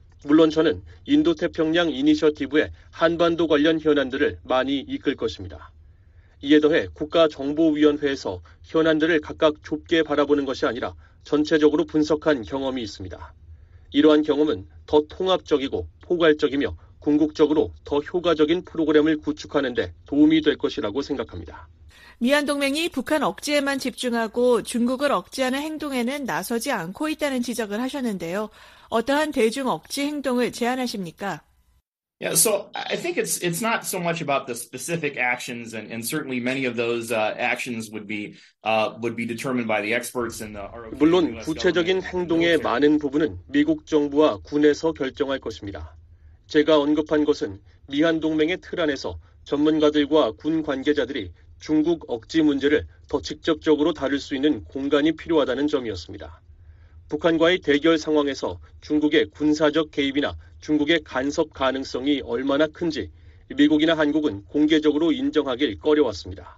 물론 저는 인도태평양 이니셔티브의 한반도 관련 현안들을 많이 이끌 것입니다. 이에 더해 국가정보위원회에서 현안들을 각각 좁게 바라보는 것이 아니라 전체적으로 분석한 경험이 있습니다. 이러한 경험은 더 통합적이고 포괄적이며 궁극적으로 더 효과적인 프로그램을 구축하는 데 도움이 될 것이라고 생각합니다. 미한 동맹이 북한 억제에만 집중하고 중국을 억제하는 행동에는 나서지 않고 있다는 지적을 하셨는데요. 어떠한 대중 억제 행동을 제안하십니까? Yeah, so I think it's not so much about the specific actions, and certainly many of those actions would be determined by the experts and the ROK. 물론 구체적인 행동의 많은 부분은 미국 정부와 군에서 결정할 것입니다. 제가 언급한 것은 미한 동맹의 틀 안에서 전문가들과 군 관계자들이 중국 억지 문제를 더 직접적으로 다룰 수 있는 공간이 필요하다는 점이었습니다. 북한과의 대결 상황에서 중국의 군사적 개입이나 중국의 간섭 가능성이 얼마나 큰지 미국이나 한국은 공개적으로 인정하길 꺼려왔습니다.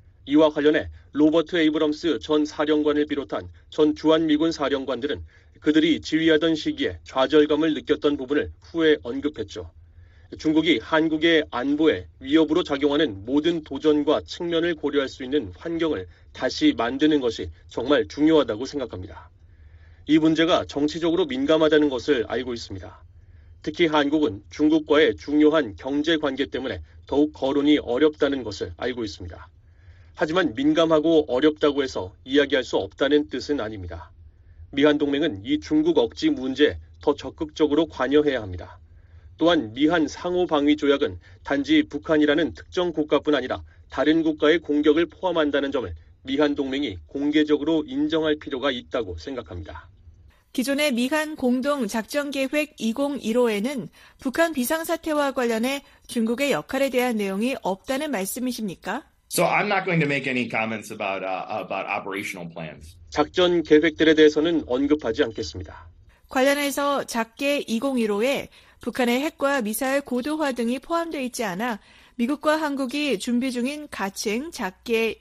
이와 관련해 로버트 에이브럼스 전 사령관을 비롯한 전 주한미군 사령관들은 그들이 지휘하던 시기에 좌절감을 느꼈던 부분을 후에 언급했죠. 중국이 한국의 안보에 위협으로 작용하는 모든 도전과 측면을 고려할 수 있는 환경을 다시 만드는 것이 정말 중요하다고 생각합니다. 이 문제가 정치적으로 민감하다는 것을 알고 있습니다. 특히 한국은 중국과의 중요한 경제 관계 때문에 더욱 거론이 어렵다는 것을 알고 있습니다. 하지만 민감하고 어렵다고 해서 이야기할 수 없다는 뜻은 아닙니다. 미한 동맹은 이 중국 억지 문제에 더 적극적으로 관여해야 합니다. 또한 미한 상호방위 조약은 단지 북한이라는 특정 국가뿐 아니라 다른 국가의 공격을 포함한다는 점을 미한 동맹이 공개적으로 인정할 필요가 있다고 생각합니다. 기존의 미한 공동작전계획 2015에는 북한 비상사태와 관련해 중국의 역할에 대한 내용이 없다는 말씀이십니까? So I'm not going to make any comments about operational plans. 작전 계획들에 대해서는 언급하지 않겠습니다. 관련해서 작계 2015에 북한의 핵과 미사일 고도화 등이 포함되어 있지 않아 미국과 한국이 준비 중인 가칭 작계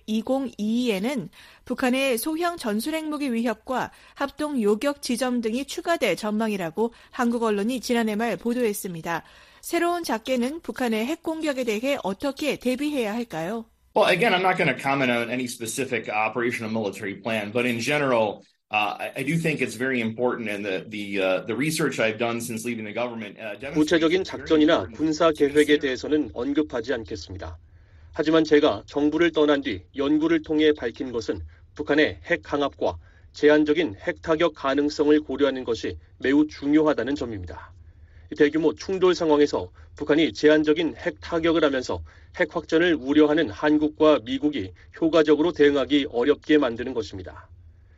2022에는 북한의 소형 전술핵무기 위협과 합동 요격 지점 등이 추가될 전망이라고 한국 언론이 지난해 말 보도했습니다. 새로운 작계는 북한의 핵 공격에 대해 어떻게 대비해야 할까요? Well, again, I'm not going to comment on any specific operational military plan, but in general, I do think it's very important, and the research I've done since leaving the government. 구체적인 작전이나 군사 계획에 대해서는 언급하지 않겠습니다. 하지만 제가 정부를 떠난 뒤 연구를 통해 밝힌 것은 북한의 핵 강압과 제한적인 핵 타격 가능성을 고려하는 것이 매우 중요하다는 점입니다. 대규모 충돌 상황에서 북한이 제한적인 핵 타격을 하면서 핵 확전을 우려하는 한국과 미국이 효과적으로 대응하기 어렵게 만드는 것입니다.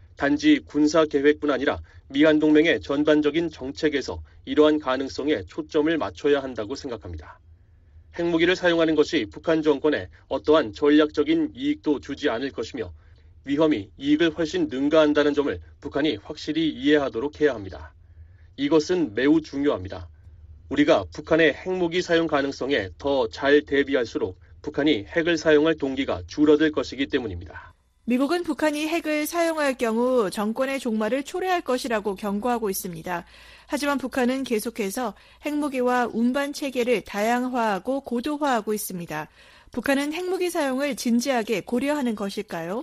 단지 군사 계획뿐 아니라 미한 동맹의 전반적인 정책에서 이러한 가능성에 초점을 맞춰야 한다고 생각합니다. 핵무기를 사용하는 것이 북한 정권에 어떠한 전략적인 이익도 주지 않을 것이며 위험이 이익을 훨씬 능가한다는 점을 북한이 확실히 이해하도록 해야 합니다. 이것은 매우 중요합니다. 우리가 북한의 핵무기 사용 가능성에 더 잘 대비할수록 북한이 핵을 사용할 동기가 줄어들 것이기 때문입니다. 미국은 북한이 핵을 사용할 경우 정권의 종말을 초래할 것이라고 경고하고 있습니다. 하지만 북한은 계속해서 핵무기와 운반 체계를 다양화하고 고도화하고 있습니다. 북한은 핵무기 사용을 진지하게 고려하는 것일까요?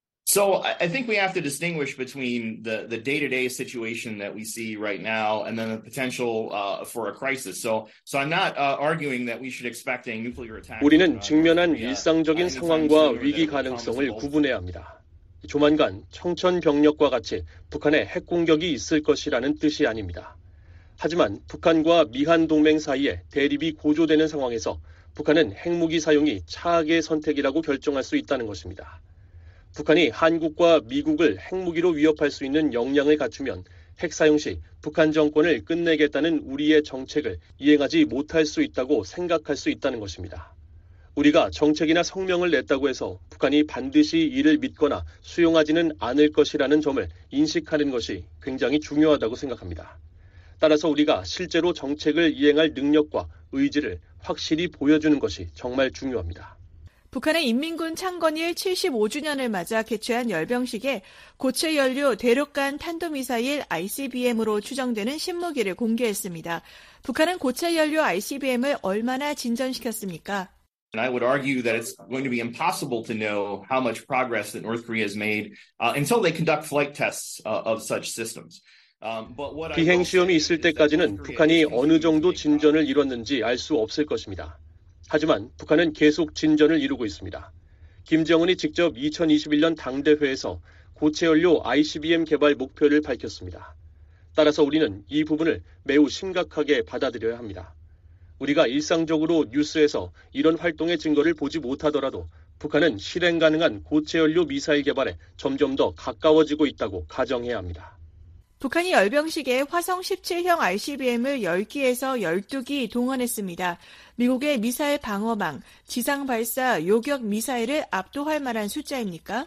So I think we have to distinguish between the day-to-day situation that we see right now and then the potential for a crisis. So I'm not arguing that we should expect a nuclear attack. 우리는 직면한 일상적인 상황과 위기 가능성을 구분해야 합니다. 조만간 청천벽력과 같이 북한의 핵 공격이 있을 것이라는 뜻이 아닙니다. 하지만 북한과 미한 동맹 사이에 대립이 고조되는 상황에서 북한은 핵무기 사용이 차악의 선택이라고 결정할 수 있다는 것입니다. 북한이 한국과 미국을 핵무기로 위협할 수 있는 역량을 갖추면 핵 사용 시 북한 정권을 끝내겠다는 우리의 정책을 이행하지 못할 수 있다고 생각할 수 있다는 것입니다. 우리가 정책이나 성명을 냈다고 해서 북한이 반드시 이를 믿거나 수용하지는 않을 것이라는 점을 인식하는 것이 굉장히 중요하다고 생각합니다. 따라서 우리가 실제로 정책을 이행할 능력과 의지를 확실히 보여주는 것이 정말 중요합니다. 북한의 인민군 창건일 75주년을 맞아 개최한 열병식에 고체 연료 대륙간 탄도미사일 ICBM으로 추정되는 신무기를 공개했습니다. 북한은 고체 연료 ICBM을 얼마나 진전시켰습니까? And I would argue that it's going to be impossible to know how much progress that North Korea has made until they conduct flight tests of such systems. 비행 시험이 있을 때까지는 북한이 어느 정도 진전을 이뤘는지 알 수 없을 것입니다. 하지만 북한은 계속 진전을 이루고 있습니다. 김정은이 직접 2021년 당대회에서 고체연료 ICBM 개발 목표를 밝혔습니다. 따라서 우리는 이 부분을 매우 심각하게 받아들여야 합니다. 우리가 일상적으로 뉴스에서 이런 활동의 증거를 보지 못하더라도 북한은 실행 가능한 고체연료 미사일 개발에 점점 더 가까워지고 있다고 가정해야 합니다. 북한이 열병식에 화성 17형 ICBM을 10기에서 12기 동원했습니다. 미국의 미사일 방어망, 지상 발사 요격 미사일을 압도할 만한 숫자입니까?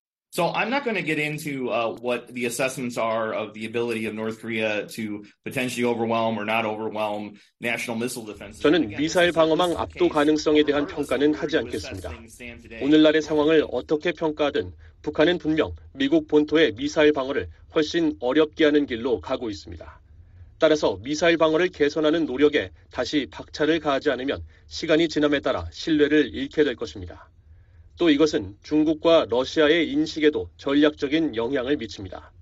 So I'm not going to get into what the assessments are of the ability of North Korea to potentially overwhelm or not overwhelm national missile defense. 저는 미사일 방어망 압도 가능성에 대한 평가는 하지 않겠습니다. 오늘날의 상황을 어떻게 평가하든 북한은 분명 미국 본토의 미사일 방어를 훨씬 어렵게 하는 길로 가고 있습니다. 따라서 미사일 방어를 개선하는 노력에 다시 박차를 가하지 않으면 시간이 지남에 따라 신뢰를 잃게 될 것입니다. 또 이것은 중국과 러시아의 인식에도 전략적인 영향을 미칩니다.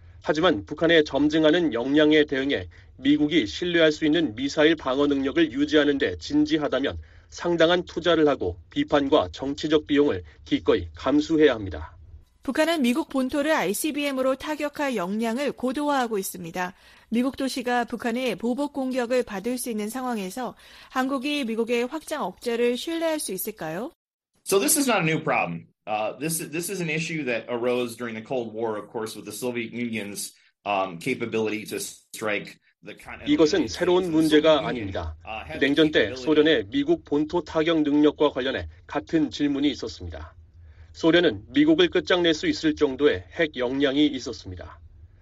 하지만 북한의 점증하는 역량에 대응해 미국이 신뢰할 수 있는 미사일 방어 능력을 유지하는 데 진지하다면 상당한 투자를 하고 비판과 정치적 비용을 기꺼이 감수해야 합니다. 북한은 미국 본토를 ICBM으로 타격할 역량을 고도화하고 있습니다. 미국 도시가 북한의 보복 공격을 받을 수 있는 상황에서 한국이 미국의 확장 억제를 신뢰할 수 있을까요? So this is not a new problem. This is an issue that arose during the Cold War, of course, with the Soviet Union's capability to strike the continent. 이것은 새로운 문제가 아닙니다. 냉전 때 소련의 미국 본토 타격 능력과 관련해 같은 질문이 있었습니다. 소련은 미국을 끝장낼 수 있을 정도의 핵 역량이 있었습니다.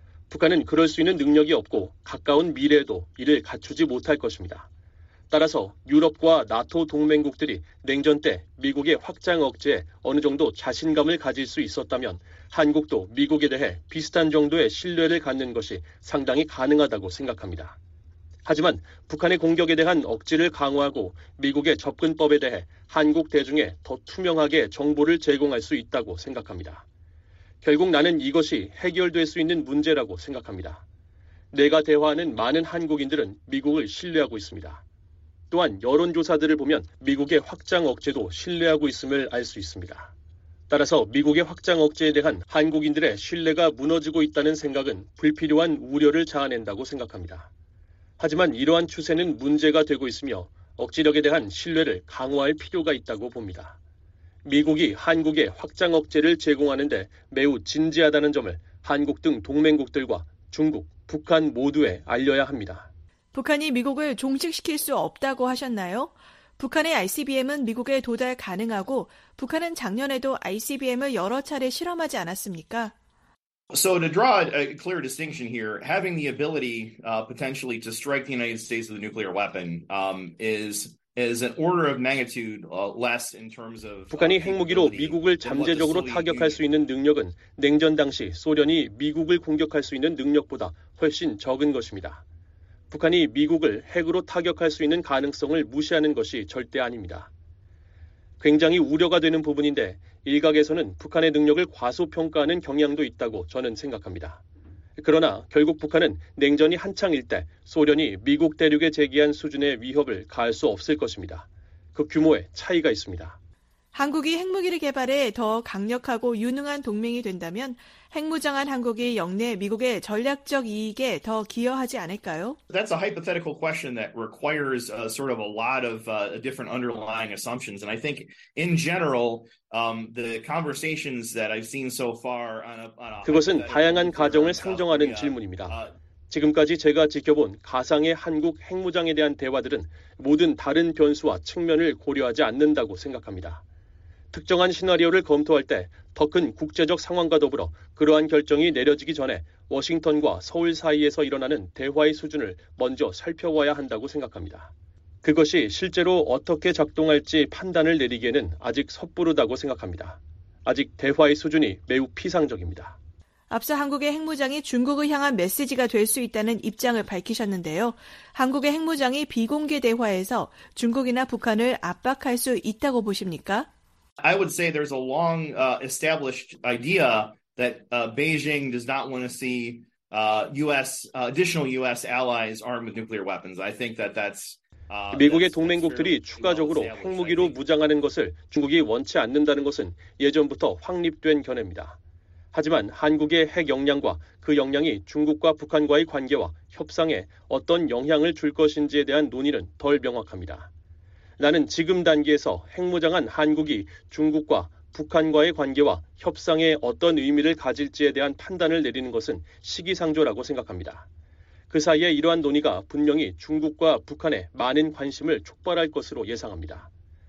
북한은 그럴 수 있는 능력이 없고 가까운 미래에도 이를 갖추지 못할 것입니다. 따라서 유럽과 나토 동맹국들이 냉전 때 미국의 확장 억제에 어느 정도 자신감을 가질 수 있었다면 한국도 미국에 대해 비슷한 정도의 신뢰를 갖는 것이 상당히 가능하다고 생각합니다. 하지만 북한의 공격에 대한 억지를 강화하고 미국의 접근법에 대해 한국 대중에 더 투명하게 정보를 제공할 수 있다고 생각합니다. 결국 나는 이것이 해결될 수 있는 문제라고 생각합니다. 내가 대화하는 많은 한국인들은 미국을 신뢰하고 있습니다. 또한 여론조사들을 보면 미국의 확장 억제도 신뢰하고 있음을 알 수 있습니다. 따라서 미국의 확장 억제에 대한 한국인들의 신뢰가 무너지고 있다는 생각은 불필요한 우려를 자아낸다고 생각합니다. 하지만 이러한 추세는 문제가 되고 있으며 억지력에 대한 신뢰를 강화할 필요가 있다고 봅니다. 미국이 한국에 확장 억제를 제공하는 데 매우 진지하다는 점을 한국 등 동맹국들과 중국, 북한 모두에 알려야 합니다. 북한이 미국을 종식시킬 수 없다고 하셨나요? 북한의 ICBM은 미국에 도달 가능하고 북한은 작년에도 ICBM을 여러 차례 실험하지 않았습니까? So to draw a clear distinction here, having the ability potentially to strike the United States with a nuclear weapon is an order of magnitude less in terms of 북한이 핵무기로 미국을 잠재적으로 타격할 수 있는 능력은 냉전 당시 소련이 미국을 공격할 수 있는 능력보다 훨씬 적은 것입니다. 북한이 미국을 핵으로 타격할 수 있는 가능성을 무시하는 것이 절대 아닙니다. 굉장히 우려가 되는 부분인데 일각에서는 북한의 능력을 과소평가하는 경향도 있다고 저는 생각합니다. 그러나 결국 북한은 냉전이 한창일 때 소련이 미국 대륙에 제기한 수준의 위협을 가할 수 없을 것입니다. 그 규모에 차이가 있습니다. 한국이 핵무기를 개발해 더 강력하고 유능한 동맹이 된다면 핵무장한 한국이 영내 미국의 전략적 이익에 더 기여하지 않을까요? That's a hypothetical question that requires sort of a lot of different underlying assumptions. And I think in general, the conversations that I've seen so far on a 그것은 다양한 가정을 상정하는 질문입니다. 지금까지 제가 지켜본 가상의 한국 핵무장에 대한 대화들은 모든 다른 변수와 측면을 고려하지 않는다고 생각합니다. 특정한 시나리오를 검토할 때 더 큰 국제적 상황과 더불어 그러한 결정이 내려지기 전에 워싱턴과 서울 사이에서 일어나는 대화의 수준을 먼저 살펴봐야 한다고 생각합니다. 그것이 실제로 어떻게 작동할지 판단을 내리기에는 아직 섣부르다고 생각합니다. 아직 대화의 수준이 매우 피상적입니다. 앞서 한국의 핵무장이 중국을 향한 메시지가 될 수 있다는 입장을 밝히셨는데요. 한국의 핵무장이 비공개 대화에서 중국이나 북한을 압박할 수 있다고 보십니까? I would say there's a long established idea that Beijing does not want to see additional U.S. allies armed with nuclear weapons. I think that's 미국의 동맹국들이 추가적으로 핵무기로 무장하는 것을 중국이 원치 않는다는 것은 예전부터 확립된 견해입니다. 하지만 한국의 핵 역량과 그 역량이 중국과 북한과의 관계와 협상에 어떤 영향을 줄 것인지에 대한 논의는 덜 명확합니다. 나는 지금 단계에서 핵무장한 한국이 중국과 북한과의 관계와 협상에 어떤 의미를 가질지에 대한 판단을 내리는 것은 시기상조라고 생각합니다. 그 사이에 이러한 논의가 분명히 중국과 북한에 많은 관심을 촉발할 것으로 예상합니다.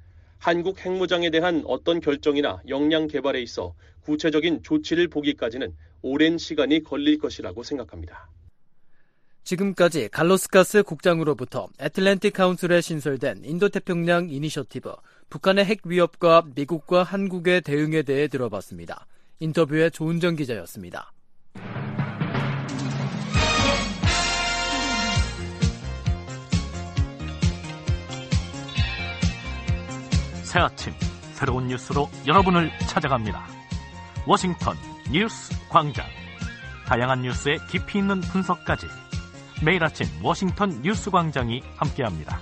한국 핵무장에 대한 어떤 결정이나 역량 개발에 있어 구체적인 조치를 보기까지는 오랜 시간이 걸릴 것이라고 생각합니다. 지금까지 갈로스 가스 국장으로부터 애틀랜틱 카운슬에 신설된 인도태평양 이니셔티브, 북한의 핵 위협과 미국과 한국의 대응에 대해 들어봤습니다. 인터뷰의 조은정 기자였습니다. 새 아침 새로운 뉴스로 여러분을 찾아갑니다. 워싱턴 뉴스 광장. 다양한 뉴스의 깊이 있는 분석까지 매일 아침 워싱턴 뉴스 광장이 함께합니다.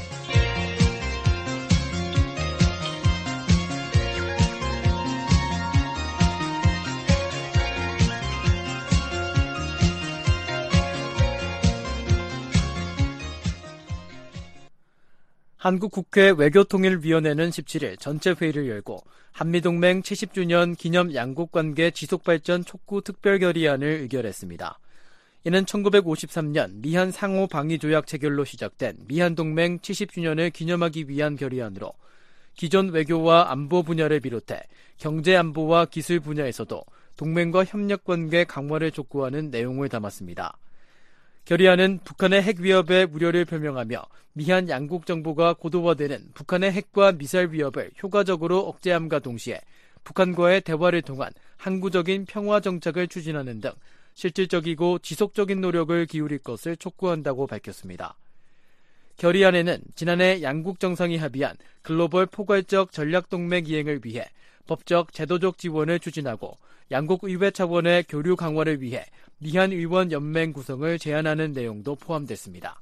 한국 국회 외교통일위원회는 17일 전체 회의를 열고 한미동맹 70주년 기념 양국관계 지속발전 촉구 특별결의안을 의결했습니다. 이는 1953년 미한 상호방위조약 체결로 시작된 미한동맹 70주년을 기념하기 위한 결의안으로 기존 외교와 안보 분야를 비롯해 경제안보와 기술 분야에서도 동맹과 협력관계 강화를 촉구하는 내용을 담았습니다. 결의안은 북한의 핵 위협에 우려를 표명하며 미한 양국 정보가 고도화되는 북한의 핵과 미사일 위협을 효과적으로 억제함과 동시에 북한과의 대화를 통한 항구적인 평화 정착을 추진하는 등 실질적이고 지속적인 노력을 기울일 것을 촉구한다고 밝혔습니다. 결의안에는 지난해 양국 정상이 합의한 글로벌 포괄적 전략동맹 이행을 위해 법적, 제도적 지원을 추진하고 양국 의회 차원의 교류 강화를 위해 미한의원 연맹 구성을 제안하는 내용도 포함됐습니다.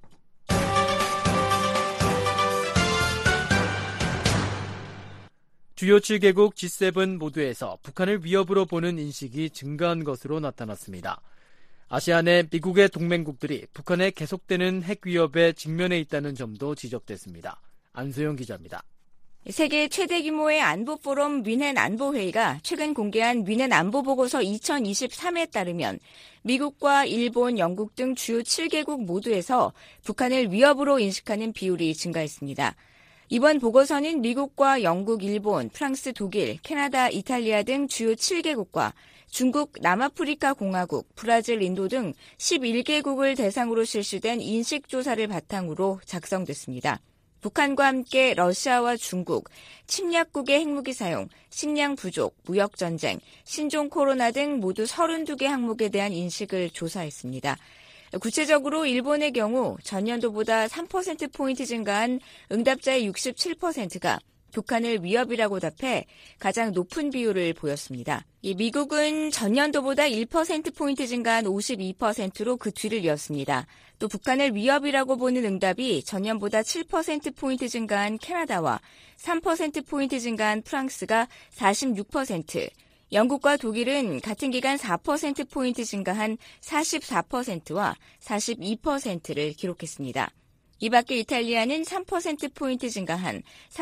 주요 7개국 G7 모두에서 북한을 위협으로 보는 인식이 증가한 것으로 나타났습니다. 아시안의 미국의 동맹국들이 북한의 계속되는 핵 위협에 직면해 있다는 점도 지적됐습니다. 안소영 기자입니다. 세계 최대 규모의 안보 포럼 뮌헨 안보회의가 최근 공개한 뮌헨 안보보고서 2023에 따르면 미국과 일본, 영국 등 주요 7개국 모두에서 북한을 위협으로 인식하는 비율이 증가했습니다. 이번 보고서는 미국과 영국, 일본, 프랑스, 독일, 캐나다, 이탈리아 등 주요 7개국과 중국, 남아프리카 공화국, 브라질, 인도 등 11개국을 대상으로 실시된 인식조사를 바탕으로 작성됐습니다. 북한과 함께 러시아와 중국, 침략국의 핵무기 사용, 식량 부족, 무역전쟁, 신종 코로나 등 모두 32개 항목에 대한 인식을 조사했습니다. 구체적으로 일본의 경우 전년도보다 3%포인트 증가한 응답자의 67%가 북한을 위협이라고 답해 가장 높은 비율을 보였습니다. 미국은 전년도보다 1%포인트 증가한 52%로 그 뒤를 이었습니다. 또 북한을 위협이라고 보는 응답이 전년보다 7%포인트 증가한 캐나다와 3%포인트 증가한 프랑스가 46%, 영국과 독일은 같은 기간 4%포인트 증가한 44%와 42%를 기록했습니다. 이 밖에 이탈리아는 3%포인트 증가한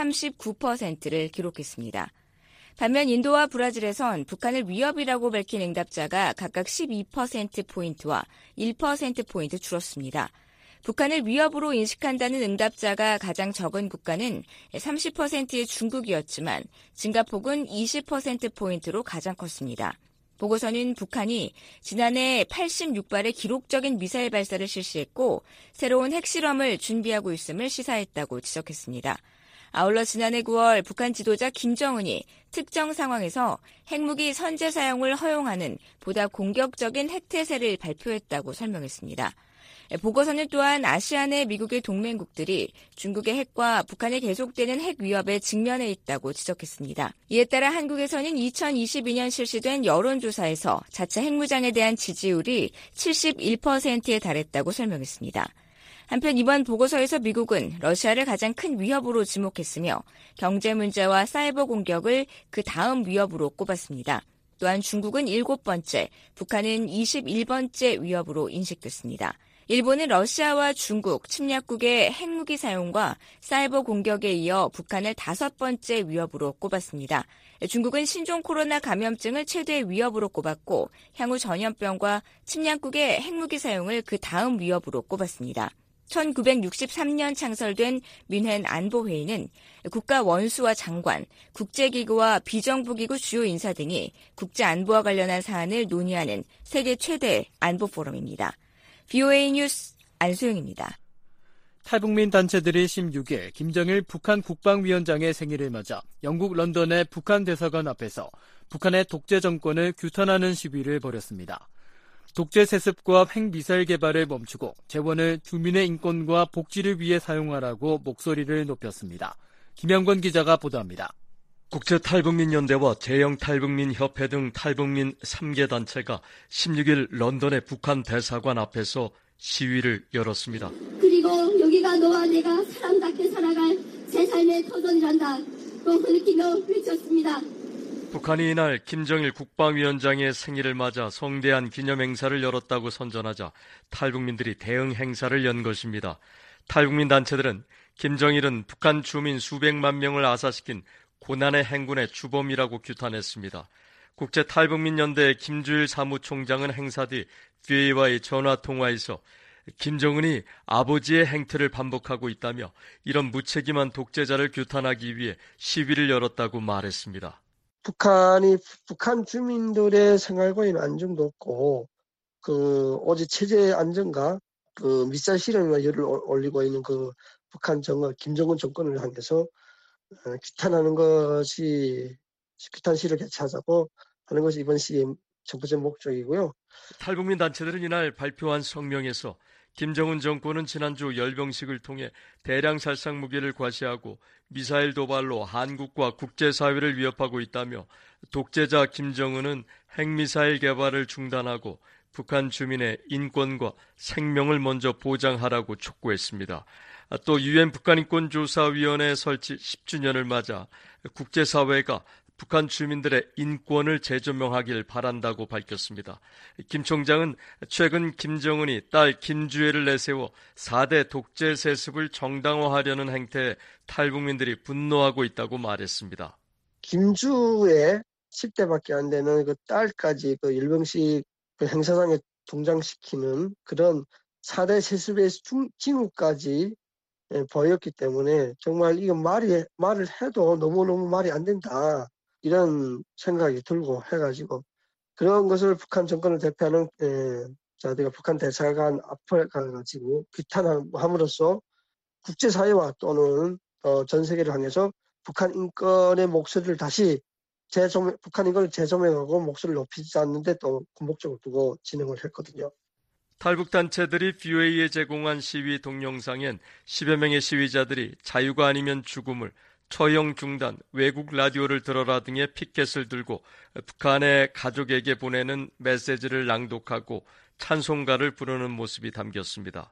39%를 기록했습니다. 반면 인도와 브라질에선 북한을 위협이라고 밝힌 응답자가 각각 12%포인트와 1%포인트 줄었습니다. 북한을 위협으로 인식한다는 응답자가 가장 적은 국가는 30%의 중국이었지만 증가폭은 20%포인트로 가장 컸습니다. 보고서는 북한이 지난해 86발의 기록적인 미사일 발사를 실시했고 새로운 핵실험을 준비하고 있음을 시사했다고 지적했습니다. 아울러 지난해 9월 북한 지도자 김정은이 특정 상황에서 핵무기 선제 사용을 허용하는 보다 공격적인 핵태세를 발표했다고 설명했습니다. 보고서는 또한 아시안의 미국의 동맹국들이 중국의 핵과 북한의 계속되는 핵 위협에 직면해 있다고 지적했습니다. 이에 따라 한국에서는 2022년 실시된 여론조사에서 자체 핵무장에 대한 지지율이 71%에 달했다고 설명했습니다. 한편 이번 보고서에서 미국은 러시아를 가장 큰 위협으로 지목했으며 경제 문제와 사이버 공격을 그 다음 위협으로 꼽았습니다. 또한 중국은 7번째, 북한은 21번째 위협으로 인식됐습니다. 일본은 러시아와 중국, 침략국의 핵무기 사용과 사이버 공격에 이어 북한을 5번째 위협으로 꼽았습니다. 중국은 신종 코로나 감염증을 최대 위협으로 꼽았고 향후 전염병과 침략국의 핵무기 사용을 그 다음 위협으로 꼽았습니다. 1963년 창설된 뮌헨 안보회의는 국가 원수와 장관, 국제기구와 비정부기구 주요 인사 등이 국제안보와 관련한 사안을 논의하는 세계 최대 안보 포럼입니다. VOA 뉴스 안소영입니다. 탈북민 단체들이 16일 김정일 북한 국방위원장의 생일을 맞아 영국 런던의 북한 대사관 앞에서 북한의 독재 정권을 규탄하는 시위를 벌였습니다. 독재 세습과 핵미사일 개발을 멈추고 재원을 주민의 인권과 복지를 위해 사용하라고 목소리를 높였습니다. 김영권 기자가 보도합니다. 국제탈북민연대와 대영탈북민협회 등 탈북민 3개 단체가 16일 런던의 북한 대사관 앞에서 시위를 열었습니다. 그리고 여기가 너와 내가 사람답게 살아갈 제 삶의 터전이란다. 또 흐느끼며 외쳤습니다. 북한이 이날 김정일 국방위원장의 생일을 맞아 성대한 기념행사를 열었다고 선전하자 탈북민들이 대응 행사를 연 것입니다. 탈북민 단체들은 김정일은 북한 주민 수백만 명을 아사시킨 고난의 행군의 주범이라고 규탄했습니다. 국제탈북민연대 김주일 사무총장은 행사 뒤 VOA와의 전화통화에서 김정은이 아버지의 행태를 반복하고 있다며 이런 무책임한 독재자를 규탄하기 위해 시위를 열었다고 말했습니다. 북한 주민들의 생활권에는 안정도 없고 오직 체제 안정과 미사일 실험에 열을 올리고 있는 북한 김정은 정권을 향해서 규탄 시위를 개최하자고 하는 것이 이번 시위의 첫 번째 목적이고요. 탈북민 단체들은 이날 발표한 성명에서 김정은 정권은 지난주 열병식을 통해 대량 살상 무기를 과시하고 미사일 도발로 한국과 국제사회를 위협하고 있다며 독재자 김정은은 핵미사일 개발을 중단하고 북한 주민의 인권과 생명을 먼저 보장하라고 촉구했습니다. 또 유엔 북한인권조사위원회 설치 10주년을 맞아 국제사회가 북한 주민들의 인권을 재조명하길 바란다고 밝혔습니다. 김 총장은 최근 김정은이 딸 김주애를 내세워 4대 독재 세습을 정당화하려는 행태에 탈북민들이 분노하고 있다고 말했습니다. 김주애 10대밖에 안 되는 그 딸까지 그 일병식 그 행사장에 동장시키는 그런 4대 세습의 징후까지 보였기 때문에 정말 이거 말을 해도 너무너무 말이 안 된다. 이런 생각이 들고 해가지고 그런 것을 북한 정권을 대표하는 저희가 북한 대사관 앞에 가가지고 규탄함으로써 국제사회와 또는 전 세계를 향해서 북한 인권의 목소리를 다시 북한 인권을 재조명하고 목소리를 높이지 않는데 또 궁극적으로 두고 진행을 했거든요. 탈북단체들이 VOA에 제공한 시위 동영상엔 10여 명의 시위자들이 자유가 아니면 죽음을, 처형 중단, 외국 라디오를 들어라 등의 피켓을 들고 북한의 가족에게 보내는 메시지를 낭독하고 찬송가를 부르는 모습이 담겼습니다.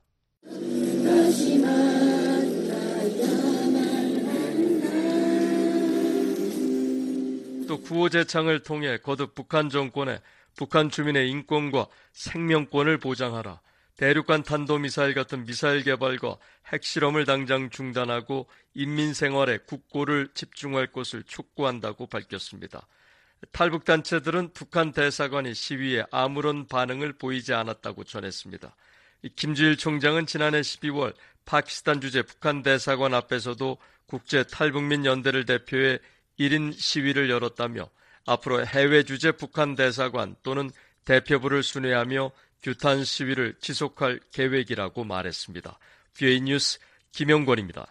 또 구호제창을 통해 거듭 북한 정권에 북한 주민의 인권과 생명권을 보장하라. 대륙간 탄도미사일 같은 미사일 개발과 핵실험을 당장 중단하고 인민 생활에 국고를 집중할 것을 촉구한다고 밝혔습니다. 탈북단체들은 북한 대사관이 시위에 아무런 반응을 보이지 않았다고 전했습니다. 김주일 총장은 지난해 12월 파키스탄 주재 북한 대사관 앞에서도 국제 탈북민 연대를 대표해 1인 시위를 열었다며 앞으로 해외 주재 북한 대사관 또는 대표부를 순회하며 규탄 시위를 지속할 계획이라고 말했습니다. VOA 뉴스 김영권입니다.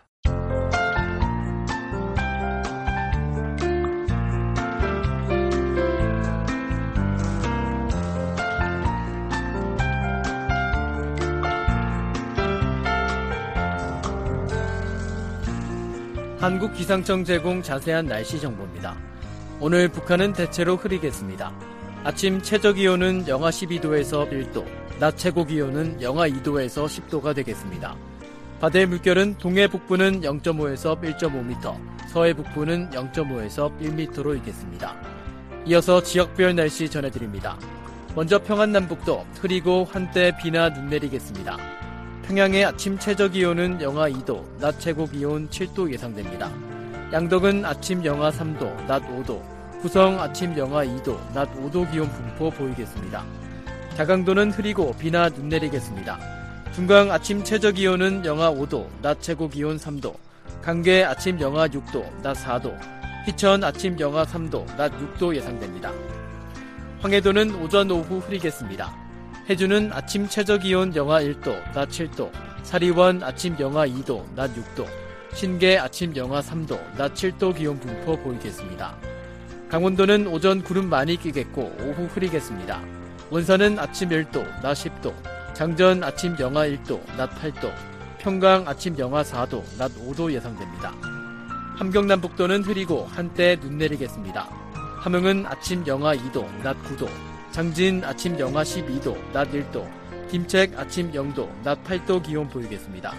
한국기상청 제공 자세한 날씨 정보입니다. 오늘 북한은 대체로 흐리겠습니다. 아침 최저기온은 영하 12도에서 1도, 낮 최고기온은 영하 2도에서 10도가 되겠습니다. 바다의 물결은 동해 북부는 0.5에서 1.5m, 서해 북부는 0.5에서 1m로 일겠습니다. 이어서 지역별 날씨 전해드립니다. 먼저 평안남북도 흐리고 한때 비나 눈 내리겠습니다. 평양의 아침 최저기온은 영하 2도, 낮 최고기온 7도 예상됩니다. 양덕은 아침 영하 3도, 낮 5도, 구성 아침 영하 2도, 낮 5도 기온 분포 보이겠습니다. 자강도는 흐리고 비나 눈 내리겠습니다. 중강 아침 최저기온은 영하 5도, 낮 최고기온 3도, 강계 아침 영하 6도, 낮 4도, 희천 아침 영하 3도, 낮 6도 예상됩니다. 황해도는 오전 오후 흐리겠습니다. 해주는 아침 최저기온 영하 1도, 낮 7도, 사리원 아침 영하 2도, 낮 6도, 신계 아침 영하 3도, 낮 7도 기온 분포 보이겠습니다. 강원도는 오전 구름 많이 끼겠고 오후 흐리겠습니다. 원산은 아침 1도, 낮 10도, 장전 아침 영하 1도, 낮 8도, 평강 아침 영하 4도, 낮 5도 예상됩니다. 함경남북도는 흐리고 한때 눈 내리겠습니다. 함흥은 아침 영하 2도, 낮 9도, 장진 아침 영하 12도, 낮 1도, 김책 아침 0도, 낮 8도 기온 보이겠습니다.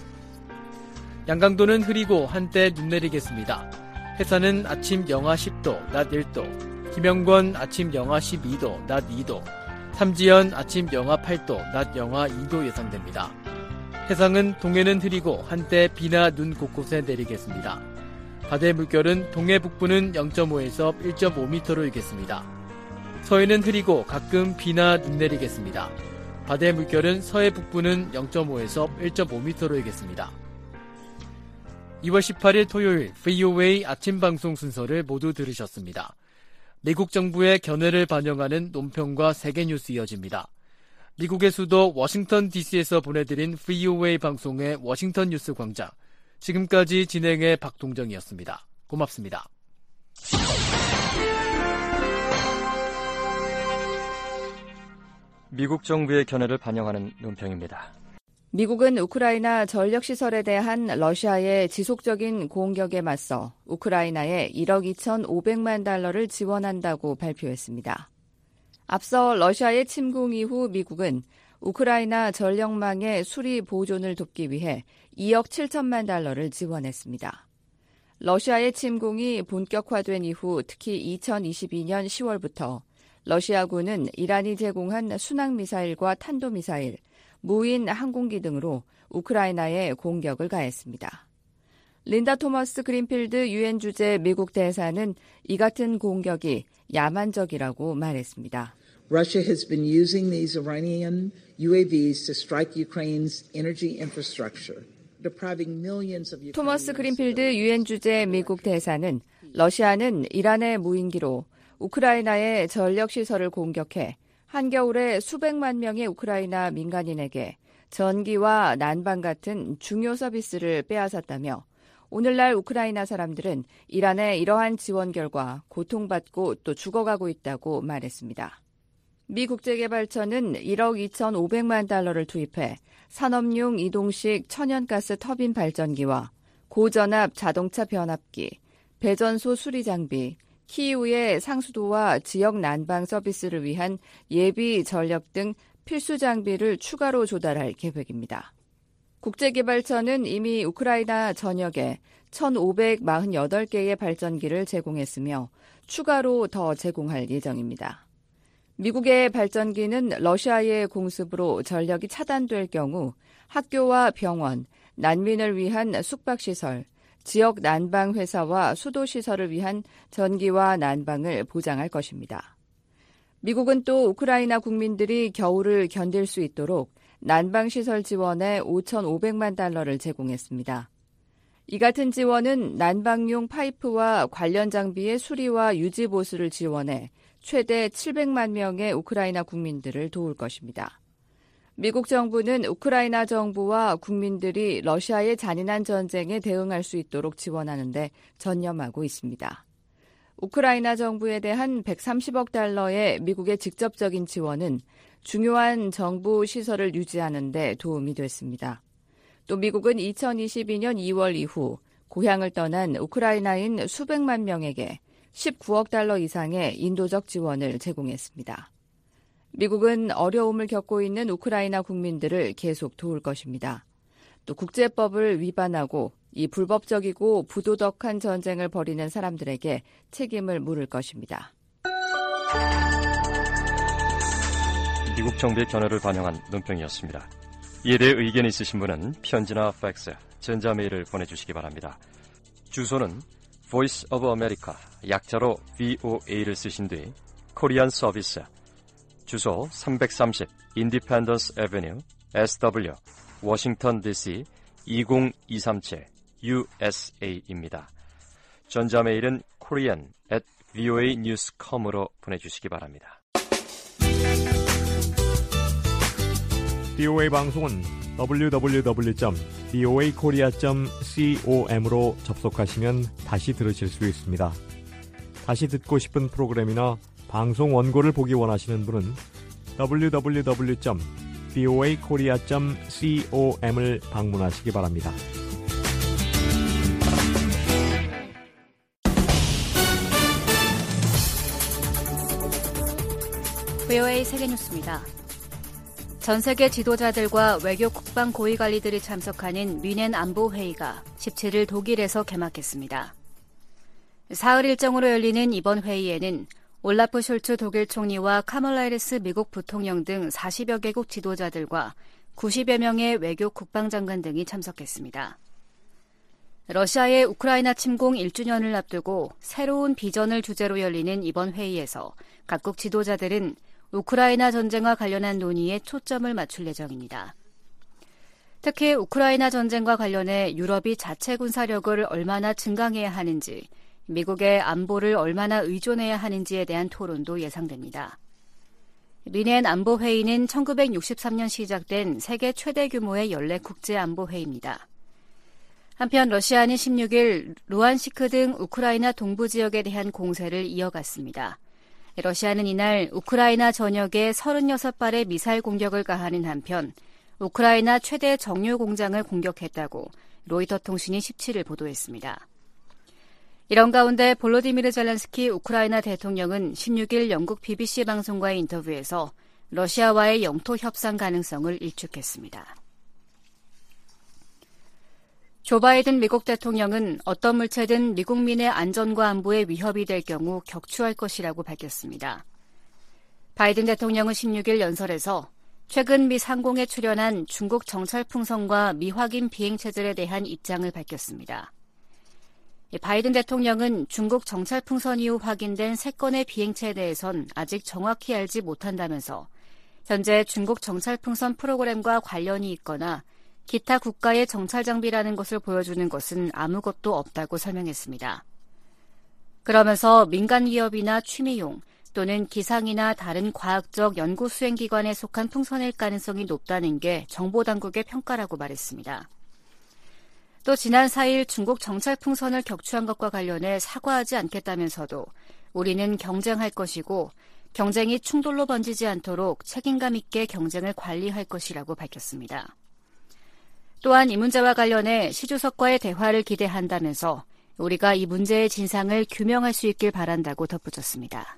양강도는 흐리고 한때 눈 내리겠습니다. 해산은 아침 영하 10도, 낮 1도, 김영권 아침 영하 12도, 낮 2도, 삼지연 아침 영하 8도, 낮 영하 2도 예상됩니다. 해상은 동해는 흐리고 한때 비나 눈 곳곳에 내리겠습니다. 바다의 물결은 동해 북부는 0.5에서 1.5m로 일겠습니다. 서해는 흐리고 가끔 비나 눈 내리겠습니다. 바다의 물결은 서해 북부는 0.5에서 1.5m로 일겠습니다. 2월 18일 토요일 VOA 아침 방송 순서를 모두 들으셨습니다. 미국 정부의 견해를 반영하는 논평과 세계 뉴스 이어집니다. 미국의 수도 워싱턴 DC에서 보내드린 VOA 방송의 워싱턴 뉴스 광장. 지금까지 진행의 박동정이었습니다. 고맙습니다. 미국 정부의 견해를 반영하는 논평입니다. 미국은 우크라이나 전력시설에 대한 러시아의 지속적인 공격에 맞서 우크라이나에 1억 2,500만 달러를 지원한다고 발표했습니다. 앞서 러시아의 침공 이후 미국은 우크라이나 전력망의 수리 보존을 돕기 위해 2억 7천만 달러를 지원했습니다. 러시아의 침공이 본격화된 이후 특히 2022년 10월부터 러시아군은 이란이 제공한 순항미사일과 탄도미사일, 무인 항공기 등으로 우크라이나에 공격을 가했습니다. 린다 토머스 그린필드 유엔 주재 미국 대사는 이 같은 공격이 야만적이라고 말했습니다. Russia has been using these Iranian UAVs to strike Ukraine's energy infrastructure. 토머스 그린필드 유엔 주재 미국 대사는 러시아는 이란의 무인기로 우크라이나의 전력시설을 공격해 한겨울에 수백만 명의 우크라이나 민간인에게 전기와 난방 같은 중요 서비스를 빼앗았다며 오늘날 우크라이나 사람들은 이란의 이러한 지원 결과 고통받고 또 죽어가고 있다고 말했습니다. 미 국제개발처는 1억 2,500만 달러를 투입해 산업용 이동식 천연가스 터빈 발전기와 고전압 자동차 변압기, 배전소 수리 장비, 키이우의 상수도와 지역 난방 서비스를 위한 예비 전력 등 필수 장비를 추가로 조달할 계획입니다. 국제개발처는 이미 우크라이나 전역에 1,548개의 발전기를 제공했으며 추가로 더 제공할 예정입니다. 미국의 발전기는 러시아의 공습으로 전력이 차단될 경우 학교와 병원, 난민을 위한 숙박시설, 지역 난방회사와 수도시설을 위한 전기와 난방을 보장할 것입니다. 미국은 또 우크라이나 국민들이 겨울을 견딜 수 있도록 난방시설 지원에 5,500만 달러를 제공했습니다. 이 같은 지원은 난방용 파이프와 관련 장비의 수리와 유지 보수를 지원해 최대 700만 명의 우크라이나 국민들을 도울 것입니다. 미국 정부는 우크라이나 정부와 국민들이 러시아의 잔인한 전쟁에 대응할 수 있도록 지원하는 데 전념하고 있습니다. 우크라이나 정부에 대한 130억 달러의 미국의 직접적인 지원은 중요한 정부 시설을 유지하는 데 도움이 됐습니다. 또 미국은 2022년 2월 이후 고향을 떠난 우크라이나인 수백만 명에게 19억 달러 이상의 인도적 지원을 제공했습니다. 미국은 어려움을 겪고 있는 우크라이나 국민들을 계속 도울 것입니다. 또 국제법을 위반하고 이 불법적이고 부도덕한 전쟁을 벌이는 사람들에게 책임을 물을 것입니다. 미국 정부의 견해를 반영한 논평이었습니다. 이에 대해 의견이 있으신 분은 편지나 팩스, 전자메일을 보내주시기 바랍니다. 주소는 Voice of America, 약자로 VOA를 쓰신 뒤 코리안 서비스, 주소 330 Independence Avenue, SW, 워싱턴 DC 20237 USA입니다. 전자메일은 korean@voanews.com으로 보내주시기 바랍니다. VOA 방송은 www.voakorea.com으로 접속하시면 다시 들으실 수 있습니다. 다시 듣고 싶은 프로그램이나 방송 원고를 보기 원하시는 분은 www.voakorea.com을 방문하시기 바랍니다. VOA 세계뉴스입니다. 전 세계 지도자들과 외교 국방 고위관리들이 참석하는 뮌헨 안보회의가 17일 독일에서 개막했습니다. 사흘 일정으로 열리는 이번 회의에는 올라프 숄츠 독일 총리와 카멀라 해리스 미국 부통령 등 40여 개국 지도자들과 90여 명의 외교 국방장관 등이 참석했습니다. 러시아의 우크라이나 침공 1주년을 앞두고 새로운 비전을 주제로 열리는 이번 회의에서 각국 지도자들은 우크라이나 전쟁과 관련한 논의에 초점을 맞출 예정입니다. 특히 우크라이나 전쟁과 관련해 유럽이 자체 군사력을 얼마나 증강해야 하는지, 미국의 안보를 얼마나 의존해야 하는지에 대한 토론도 예상됩니다. 뮌헨 안보회의는 1963년 시작된 세계 최대 규모의 연례 국제안보회의입니다. 한편 러시아는 16일 루안시크 등 우크라이나 동부 지역에 대한 공세를 이어갔습니다. 러시아는 이날 우크라이나 전역에 36발의 미사일 공격을 가하는 한편 우크라이나 최대 정유 공장을 공격했다고 로이터 통신이 17일 보도했습니다. 이런 가운데 볼로디미르 젤렌스키 우크라이나 대통령은 16일 영국 BBC 방송과의 인터뷰에서 러시아와의 영토 협상 가능성을 일축했습니다. 조 바이든 미국 대통령은 어떤 물체든 미국민의 안전과 안보에 위협이 될 경우 격추할 것이라고 밝혔습니다. 바이든 대통령은 16일 연설에서 최근 미 상공에 출현한 중국 정찰 풍선과 미확인 비행체들에 대한 입장을 밝혔습니다. 바이든 대통령은 중국 정찰 풍선 이후 확인된 3건의 비행체에 대해선 아직 정확히 알지 못한다면서 현재 중국 정찰 풍선 프로그램과 관련이 있거나 기타 국가의 정찰 장비라는 것을 보여주는 것은 아무것도 없다고 설명했습니다. 그러면서 민간 기업이나 취미용 또는 기상이나 다른 과학적 연구 수행기관에 속한 풍선일 가능성이 높다는 게 정보당국의 평가라고 말했습니다. 또 지난 4일 중국 정찰 풍선을 격추한 것과 관련해 사과하지 않겠다면서도 우리는 경쟁할 것이고 경쟁이 충돌로 번지지 않도록 책임감 있게 경쟁을 관리할 것이라고 밝혔습니다. 또한 이 문제와 관련해 시 주석과의 대화를 기대한다면서 우리가 이 문제의 진상을 규명할 수 있길 바란다고 덧붙였습니다.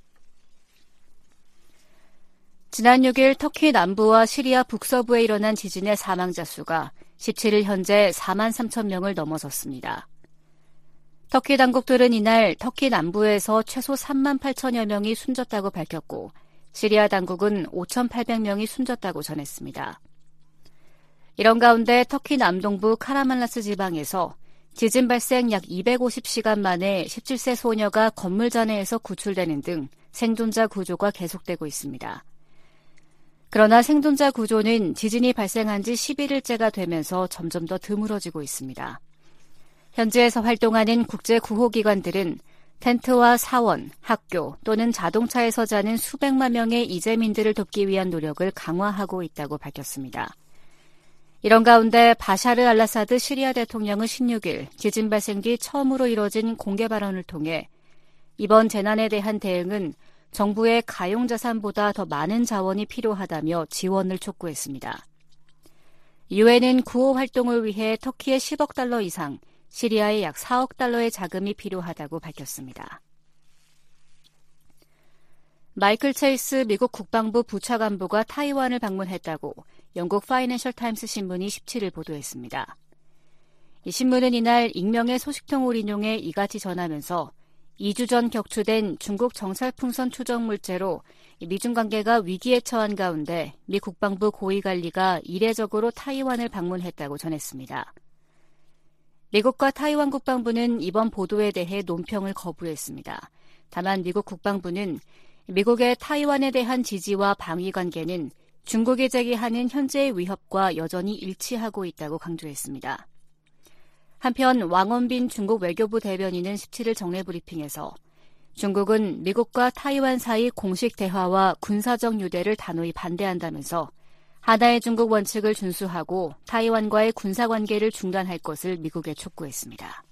지난 6일 터키 남부와 시리아 북서부에 일어난 지진의 사망자 수가 17일 현재 4만 3천 명을 넘어섰습니다. 터키 당국들은 이날 터키 남부에서 최소 3만 8천여 명이 숨졌다고 밝혔고 시리아 당국은 5,800명이 숨졌다고 전했습니다. 이런 가운데 터키 남동부 카라만라스 지방에서 지진 발생 약 250시간 만에 17세 소녀가 건물 잔해에서 구출되는 등 생존자 구조가 계속되고 있습니다. 그러나 생존자 구조는 지진이 발생한 지 11일째가 되면서 점점 더 드물어지고 있습니다. 현지에서 활동하는 국제 구호기관들은 텐트와 사원, 학교 또는 자동차에서 자는 수백만 명의 이재민들을 돕기 위한 노력을 강화하고 있다고 밝혔습니다. 이런 가운데 바샤르 알라사드 시리아 대통령은 16일 지진 발생 뒤 처음으로 이뤄진 공개 발언을 통해 이번 재난에 대한 대응은 정부의 가용자산보다 더 많은 자원이 필요하다며 지원을 촉구했습니다. 유엔은 구호 활동을 위해 터키의 10억 달러 이상, 시리아의 약 4억 달러의 자금이 필요하다고 밝혔습니다. 마이클 체이스 미국 국방부 부차관보가 타이완을 방문했다고 영국 파이낸셜 타임스 신문이 17일 보도했습니다. 이 신문은 이날 익명의 소식통을 인용해 이같이 전하면서 2주 전 격추된 중국 정찰 풍선 추적 물체로 미중 관계가 위기에 처한 가운데 미 국방부 고위관리가 이례적으로 타이완을 방문했다고 전했습니다. 미국과 타이완 국방부는 이번 보도에 대해 논평을 거부했습니다. 다만 미국 국방부는 미국의 타이완에 대한 지지와 방위 관계는 중국이 제기하는 현재의 위협과 여전히 일치하고 있다고 강조했습니다. 한편 왕원빈 중국 외교부 대변인은 17일 정례 브리핑에서 중국은 미국과 타이완 사이 공식 대화와 군사적 유대를 단호히 반대한다면서 하나의 중국 원칙을 준수하고 타이완과의 군사관계를 중단할 것을 미국에 촉구했습니다.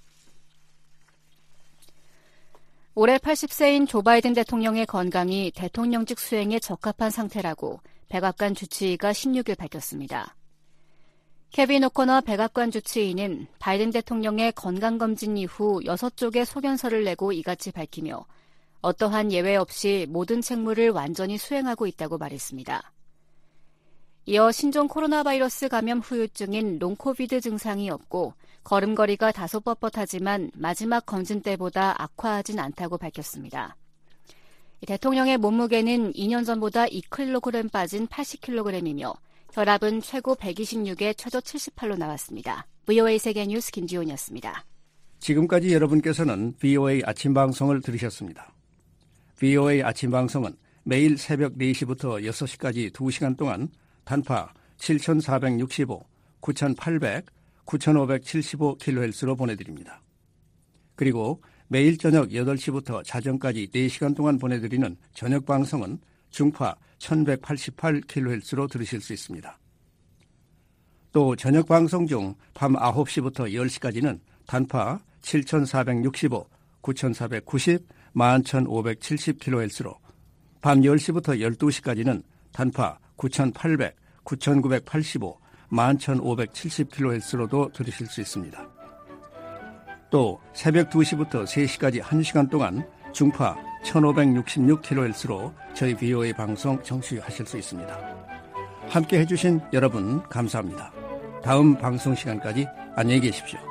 올해 80세인 조 바이든 대통령의 건강이 대통령직 수행에 적합한 상태라고 백악관 주치의가 16일 밝혔습니다. 케빈 오코너 백악관 주치의는 바이든 대통령의 건강검진 이후 6쪽의 소견서를 내고 이같이 밝히며 어떠한 예외 없이 모든 책무를 완전히 수행하고 있다고 말했습니다. 이어 신종 코로나 바이러스 감염 후유증인 롱코비드 증상이 없고 걸음걸이가 다소 뻣뻣하지만 마지막 검진 때보다 악화하진 않다고 밝혔습니다. 대통령의 몸무게는 2년 전보다 2kg 빠진 80kg이며 혈압은 최고 126에 최저 78로 나왔습니다. VOA 세계뉴스 김지훈이었습니다. 지금까지 여러분께서는 VOA 아침 방송을 들으셨습니다. VOA 아침 방송은 매일 새벽 4시부터 6시까지 2시간 동안 단파 7465, 9800, 9575kHz로 보내드립니다. 그리고 매일 저녁 8시부터 자정까지 4시간 동안 보내드리는 저녁 방송은 중파 1188kHz로 들으실 수 있습니다. 또 저녁 방송 중 밤 9시부터 10시까지는 단파 7465, 9490, 11570kHz로 밤 10시부터 12시까지는 단파 9800, 9985, 11570kHz로도 들으실 수 있습니다. 또 새벽 2시부터 3시까지 1시간 동안 중파 1566kHz로 저희 VOA 방송 청취하실 수 있습니다. 함께 해주신 여러분 감사합니다. 다음 방송 시간까지 안녕히 계십시오.